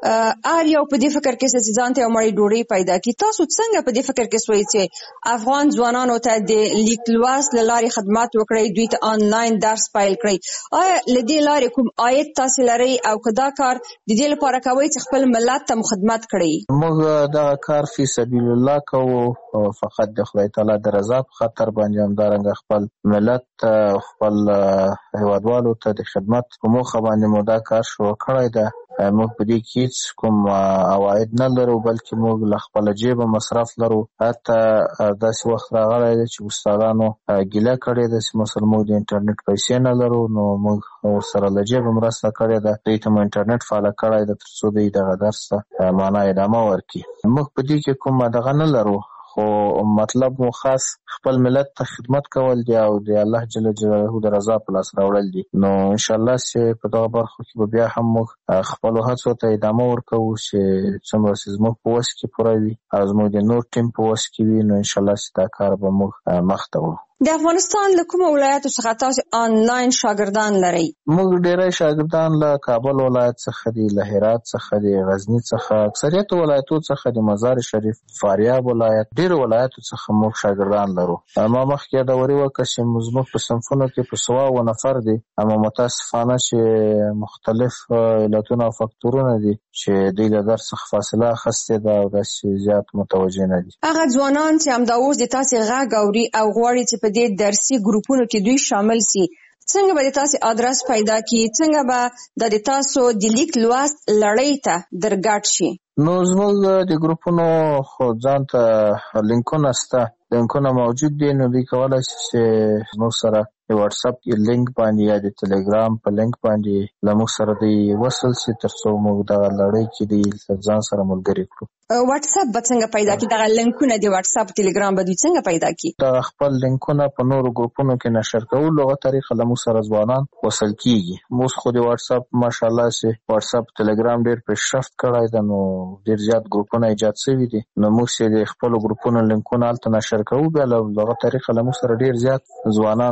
هر یو په دې فکر کې چې ځان ته یو مړۍ ډوډۍ پیدا کړي تاسو څنګه په دې فکر کې سوئ چې افغان ځوانانو ته د لیک لوست له لارې خدمات وکړئ دوی ته آنلاین درس پیل کړئ آیا له دې لارې کوم عاید تاسو لرئ او که دا کار د دې لپاره کوئ چې خپل ملت ته خدمت کړئ موږ دغه کار فی سبیل الله کوو فقط د خدای تعالی د رضا په خاطر باندې همدارنګه خپل ملت خپل هیوادوالو ته د خدمت په موخه باندې مو دا کار شروع کړی ده موږ په دې کې هیڅ کوم عواید نه لرو بلکې موږ له خپله جیبه مصرف لرو حتی داسې وخت راغلی دی چې استادانو ګیله کړې ده چې مثلا موږ د انټرنیټ پیسې نه لرو نو موږ ورسره له جیبه مرسته کړې ده دوی ته مو انټرنیټ فعاله کړی ده تر څو دوی دغه درس ته معنا ادامه ورکړي موږ په دې کې کوم دغه نه لرو خو مطلب مو خاص خپل ملت ته خدمت کول دی او د الله جل جلاله د رضا په لاس راوړل دي نو ان شاء الله چې په دغه برخو کې به بیا هم موږ خپل هڅو ته ادامه ورکوو چې څومره چې زموږ په وس کې پوره وي او زموږ د نور ټیم په وس کې وي نو ان شاء الله چې دا کار به موږ مخته وړو د افغانستان له کومو ولایتو څخه تاسو آنلاین شاګردان لرئ موږ ډېری شاګردان له کابل ولایت څخه دي له هرات څخه دي غزني څخه اکثریت ولایتو څخه د مزار شریف فاریاب ولایت ډېرو ولایتو څخه موږ شاګردان لرو ما مخکې یادوري وکړه چې زموږ په صنفونو کې په سوه اوه نفر دي اما متاسفانه چې مختلف علتونه او فکتورونه دي چې دوی له درس څخه فاصله اخیستې ده او داسې زیات متوجه نه دي هغه ځوانان چې همدا اوس د تاسې غږ اوري او غواړي چې په دې درسي ګروپونو کې دوی شامل سي څنګه به د تاسو ادرس پیدا کړي څنګه به د تاسو د لیک لوست لړۍ ته درګډ شي نو زموږ د ګروپونو خو ځان ته لینکونه شته لینکونه موجود دي نو دوی کولی شي چې زموږ سره د واتس اپ لینک باندې یا د ټلګرام په لینک باندې له موږ سره دوی وصل شي تر څو موږ دغه لړۍ کې دوی ځان سره ملګري کړو واتس اپ به څنګه پیدا کړي دغه لینکونه د واتس اپ ټلګرام به دوی څنګه پیدا کړي دغه خپل لینکونه په نورو ګروپونو کې نشر کول لغه طریقه له موږ سره ځوانان وصل کیږي موږ خو د واتس اپ ماشاءالله چې واتس اپ ټلګرام ډېر پیشرفت کړی ده نو ډېر زیات ګروپونه ایجاد شوي دي نو موږ چې د خپلو ګروپونو لینکونه هلته نشر کوو بیا له دغه طریقه له موږ سره ډېر زیات ځوانان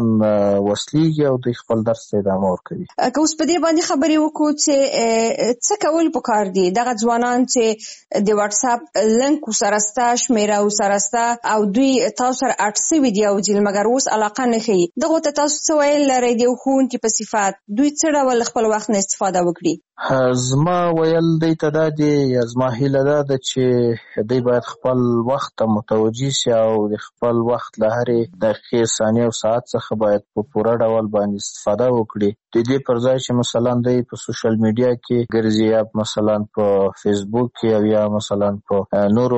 وسلیږي او دوی خپل درس ته ادامه ورکوي. که اوس په دې باندې خبرې وکړو چې څه کول پکار دي دغه ځوانان چې د واتس اپ لینک سره ستا شمیره سره ستا او دوی تاسو سره اټ سوي دي او چې مګر اوس علاقه نه ښیي دغه ته تاسو څه ویل لرئ د ښوونکي په صفت دوی څه ډول خپل وخت نه استفاده وکړي؟ زما ویل دی ته دا دی یا زما هیله دا ده چې دوی باید خپل وخت ته متوجي شي او د خپل وخت له هرې دقیقې ثانیې او ساعت څخه باید په پوره ډول باندې استفاده وکړي. د دې پر ځای چې مثلا دوی په سوشل میډیا کې ګرځي یا مثلا په فیسبوک کې او یا مثلا په نورو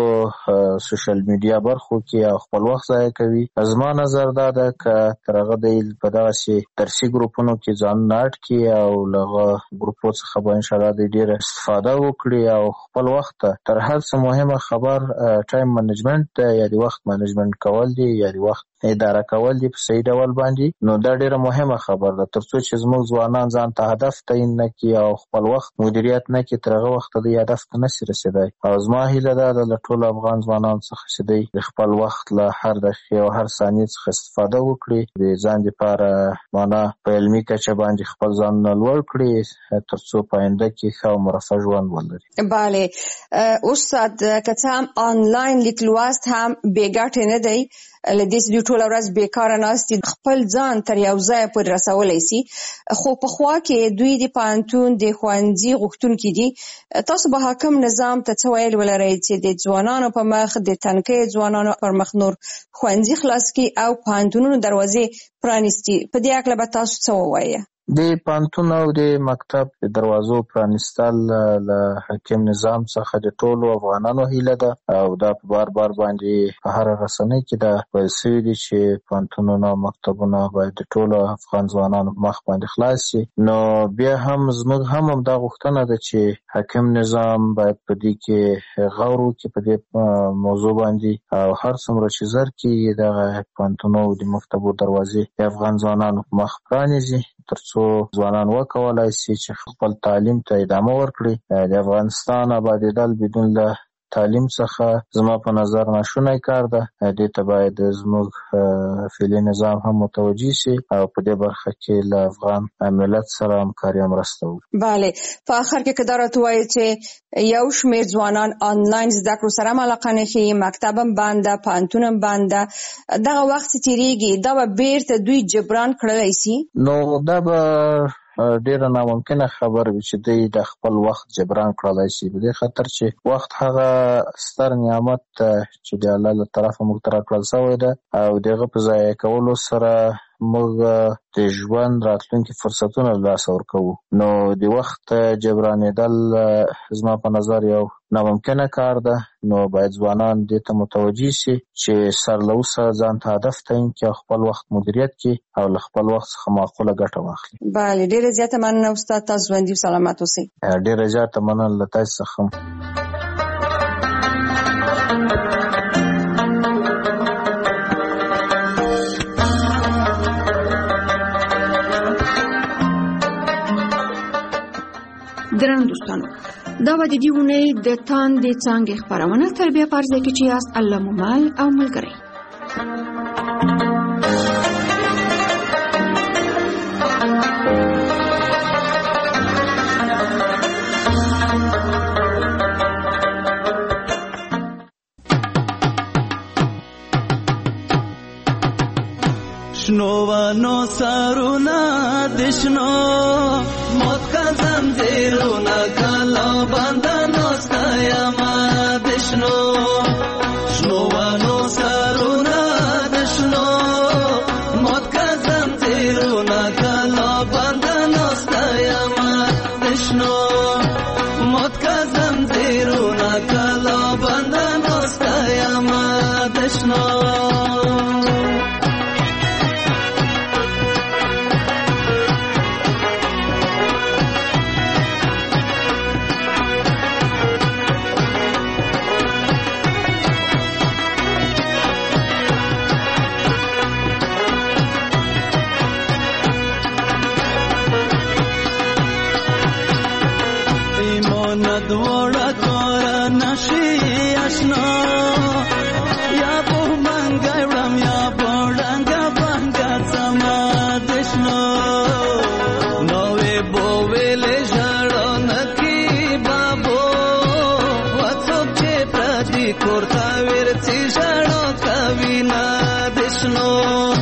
سوشل میډیا برخو کې او خپل وخت ضایع کوي. زما نظر دا ده که تر هغه دی په داسې درسي ګروپونو کې ځانونه اډ کړي او له هغه ګروپو څخه به انشاءالله دوی ډېره استفاده وکړي او خپل وخت ته تر هر څه مهمه خبر ټایم منیجمنټ دی یا د وخت منیجمنټ کول دي یا د وخت اداره کول دي په صحیح ډول باندې. نو دا ډېره مهمه خبر ده تر څو چې زموږ ځوانان ځان ته هدف تعیین نه کړي او خپل وخت مدیریت نه کړي تر هغه وخته دوی هدف ته نشي رسېدی. او زما هیله دا ده له ټولو افغان ځوانانو څخه چې دوی د خپل وخت له هر دقیقې او هر ثانیې څخه استفاده وکړي د ځان دپاره معنا په علمي کچه باندې خپل ځانونه لوړ کړي تر څو په آینده کې ښه او مرفه ژوند ولري. بله استاد که څه هم آنلاین لیک لوست هم بې ګټې نه دی له دې چې دوی ټوله ورځ بیکاره ناست دي خپل ځان تر یو ځایه پورې رسولی سي خو پخوا کې دوی د پوهنتون د ښوونځي غوښتونکي دي. تاسو به حاکم نظام ته څه ویل ولرئ چې د ځوانانو په مخ د تنکۍ ځوانانو پر مخ نور ښوونځي خلاص کړي او پوهنتونونو دروازې پرانیستي په دې هکله به تاسو څه ووایه؟ د پوهنتون او د مکتب د دروازو پرانیستل له حاکم نظام څخه د ټولو افغانانو هیله ده او دا په بار بار باندې په هره رسنۍ کې دا ویل سوي دي چې پوهنتونونه او مکتبونه باید د ټولو افغان ځوانانو په مخ باندې خلاص شي. نو بیا هم زموږ هم همدا غوښتنه ده چې حاکم نظام باید په دې کې غور وکړي په دې موضوع باندې او هر څومره چې زر کېږي دغه پوهنتونو او د مکتبو دروازې د افغان ځوانانو په مخ پرانیزي تر څو ځوانان وکولای شي چې خپل تعلیم ته ادامه ورکړي. د افغانستان آبادېدل بدون له تعلیم څخه زما په نظر ناشونی کار ده. دې ته باید زموږ فعلي نظام هم متوجي شي او په دې برخه کې له افغان ملت سره همکاري او مرسته وکړي. بله په آخر کې که دا راته ووایي چې یو شمېر ځوانان آنلاین زده کړو سره هم علاقه نه ښیي مکتب هم بند ده پوهنتون هم بند ده دغه وخت چې تېرېږي دا به بیرته دوی جبران کړلی سي؟ نو دا به ډیره ناممکنه خبر وي چې دوی د خپل وخت جبران کړلی شي په دې خاطر چې وخت هغه ستر نعمت چې د الله له طرفه موږ ته راکړل شوی ده او د هغه په ضایع کولو سره موږ د ژوند راتلونکي فرصتونه له لاسه ورکوو. نو د وخت جبرانېدل زما په نظر یو ناممکنه کار ده. نو باید ځوانان دې ته متوجي شي چې سر له اوسه ځان ته هدف تعیین کړي او خپل وخت مدیریت کړي او له خپل وخت څخه معقوله ګټه واخلي. بله ډېره زیاته مننه استاد تاسو ژوندي او سلامت اوسئ. ډېره زیاته مننه له تاسو څخه. درنو دوستانو دا به د دې اونۍ د تاندې څانګې خپرونه تر بیا په ځای کې چې یاست الله مو مل او ملګری. شنوانو سرونا دشنو موت کا زنجیرونا کلا بندنو ستایما دشنو شنوانو سرونا دشنو موت کا زنجیرونا کلا بندنو ستایما دشنو موت کا زنجیرونا کلا بندنو ستایما دشنو دوڑا کورا نشی اشنا یا بو منگای ورڅ ژړو کوي نه دشنو